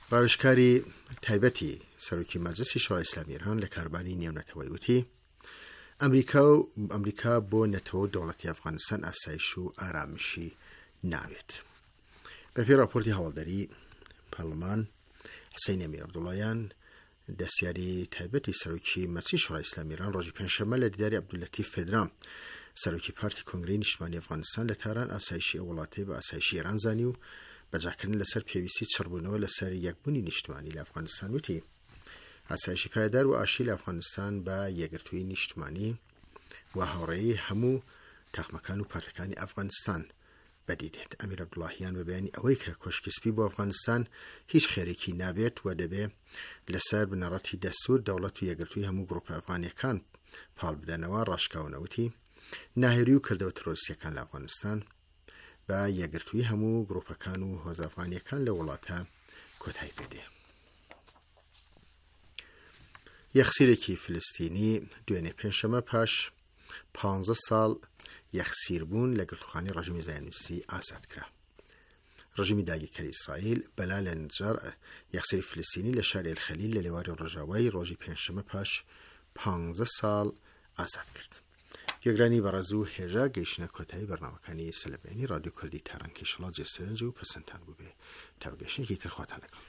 Speaker 3: ڕاوێژکاری تایبەتی سەرۆکی مەجلیسی شۆڕای ئیسلامی ئیران لە کاربانی نێونەتەوەی وتی ئەمریکا و ئەمریکا بۆ نەتەوە دەوڵەتی ئەفغانستان ئاسایش و ئارامشی ناوێت. بەپێی راپۆرتی هەواڵدەری پەرلەمان حسەین ئەمیر عەبدوڵڵایان دەستیاری تایبەتی سەرۆکی مەجلیسی شۆڕای ئیسلامی ئیران ڕۆژی پێنجشەممە لە دیداری عەبدولەتیف فێدرام سەرۆکی پارتی کۆنگرەی نیشتیمانی ئەفغانستان لە تاران ئاسایشی ئەو وڵاتەی بە ئاسایشی ئێران زانی و بەجاکردن لەسەر پێویستی چڕبوونەوە لەسەر یەکبوونی نیشتیمانی لە ئەفغانستان وتی ئاسایشی پایدار و ئاشی لە ئەفغانستان بە یەکگرتووی نیشتیمانی و هاوڕێی هەموو تاقمەکان و پارتەکانی ئەفغانستان بەدیدێت. ئەمیر عەبدوڵڵاهیان بە بەیانی ئەوەی کە کۆشکی سپی بۆ ئەفغانستان هیچ خێرێکی نابێت و دەبێ لەسەر بنەڕەتی دەستور دەوڵەت و یەکگرتووی هەموو گڕۆپە ئەفغانیەکان پاڵ بدەنەوە ڕاشکاونەوتی ناهێری و کردەوە ترۆریستیەکان لە ئەفغانستان بە یەکگرتووی هەموو گڕۆپەکان و هۆزە ئەفغانیەکان لە وڵاتە کۆتایی پێدێ. یەخسیرێکی فلستینی دوێنێ پێنجشەممە پاش پانزە ساڵ یەخسیربوون لە گرتوخانی ڕژیمی زایۆنیستی ئازاد کرا. ڕژیمی داگیرکەری ئیسرائیل بەلا لە نجار یەخسیری فلستینی لە شاری ئەلخەلیل لە لێواری ڕۆژاوای ڕۆژی پێنجشەممە پاش پانزە ساڵ ئازاد کرد. گوێگرانی بەڕێز و هێژا گەیشتنە کۆتایی بەرنامەکانی سەلەبێنی رادیۆ کوردی تارانکەی شڵات جێسەرنج و پەسەندتان بووبێ تا بەگەشتێکی تر خواتان لەگەڵ.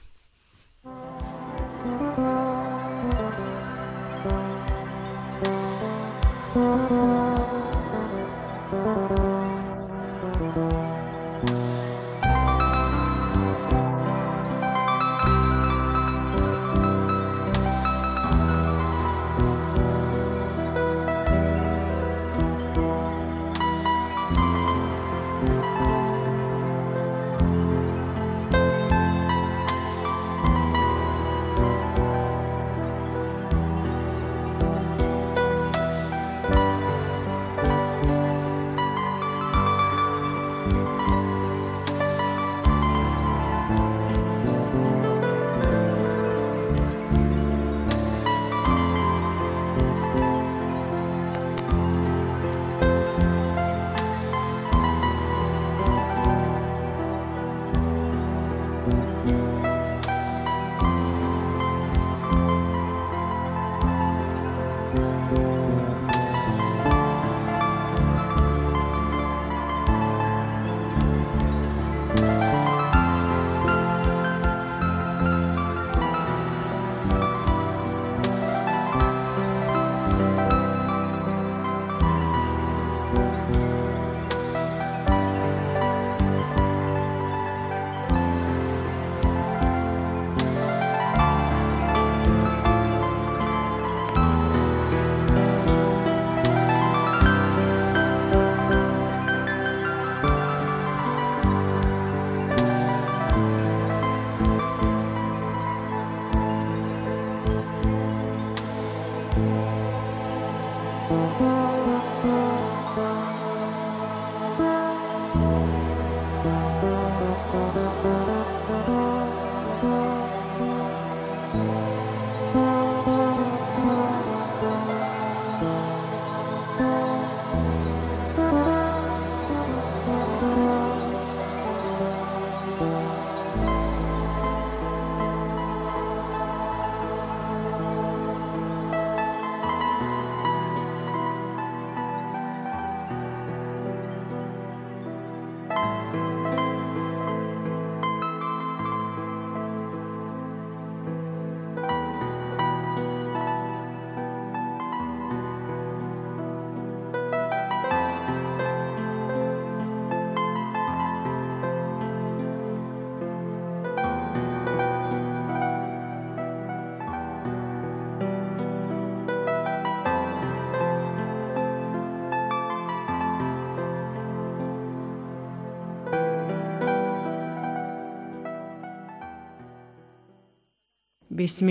Speaker 11: بسم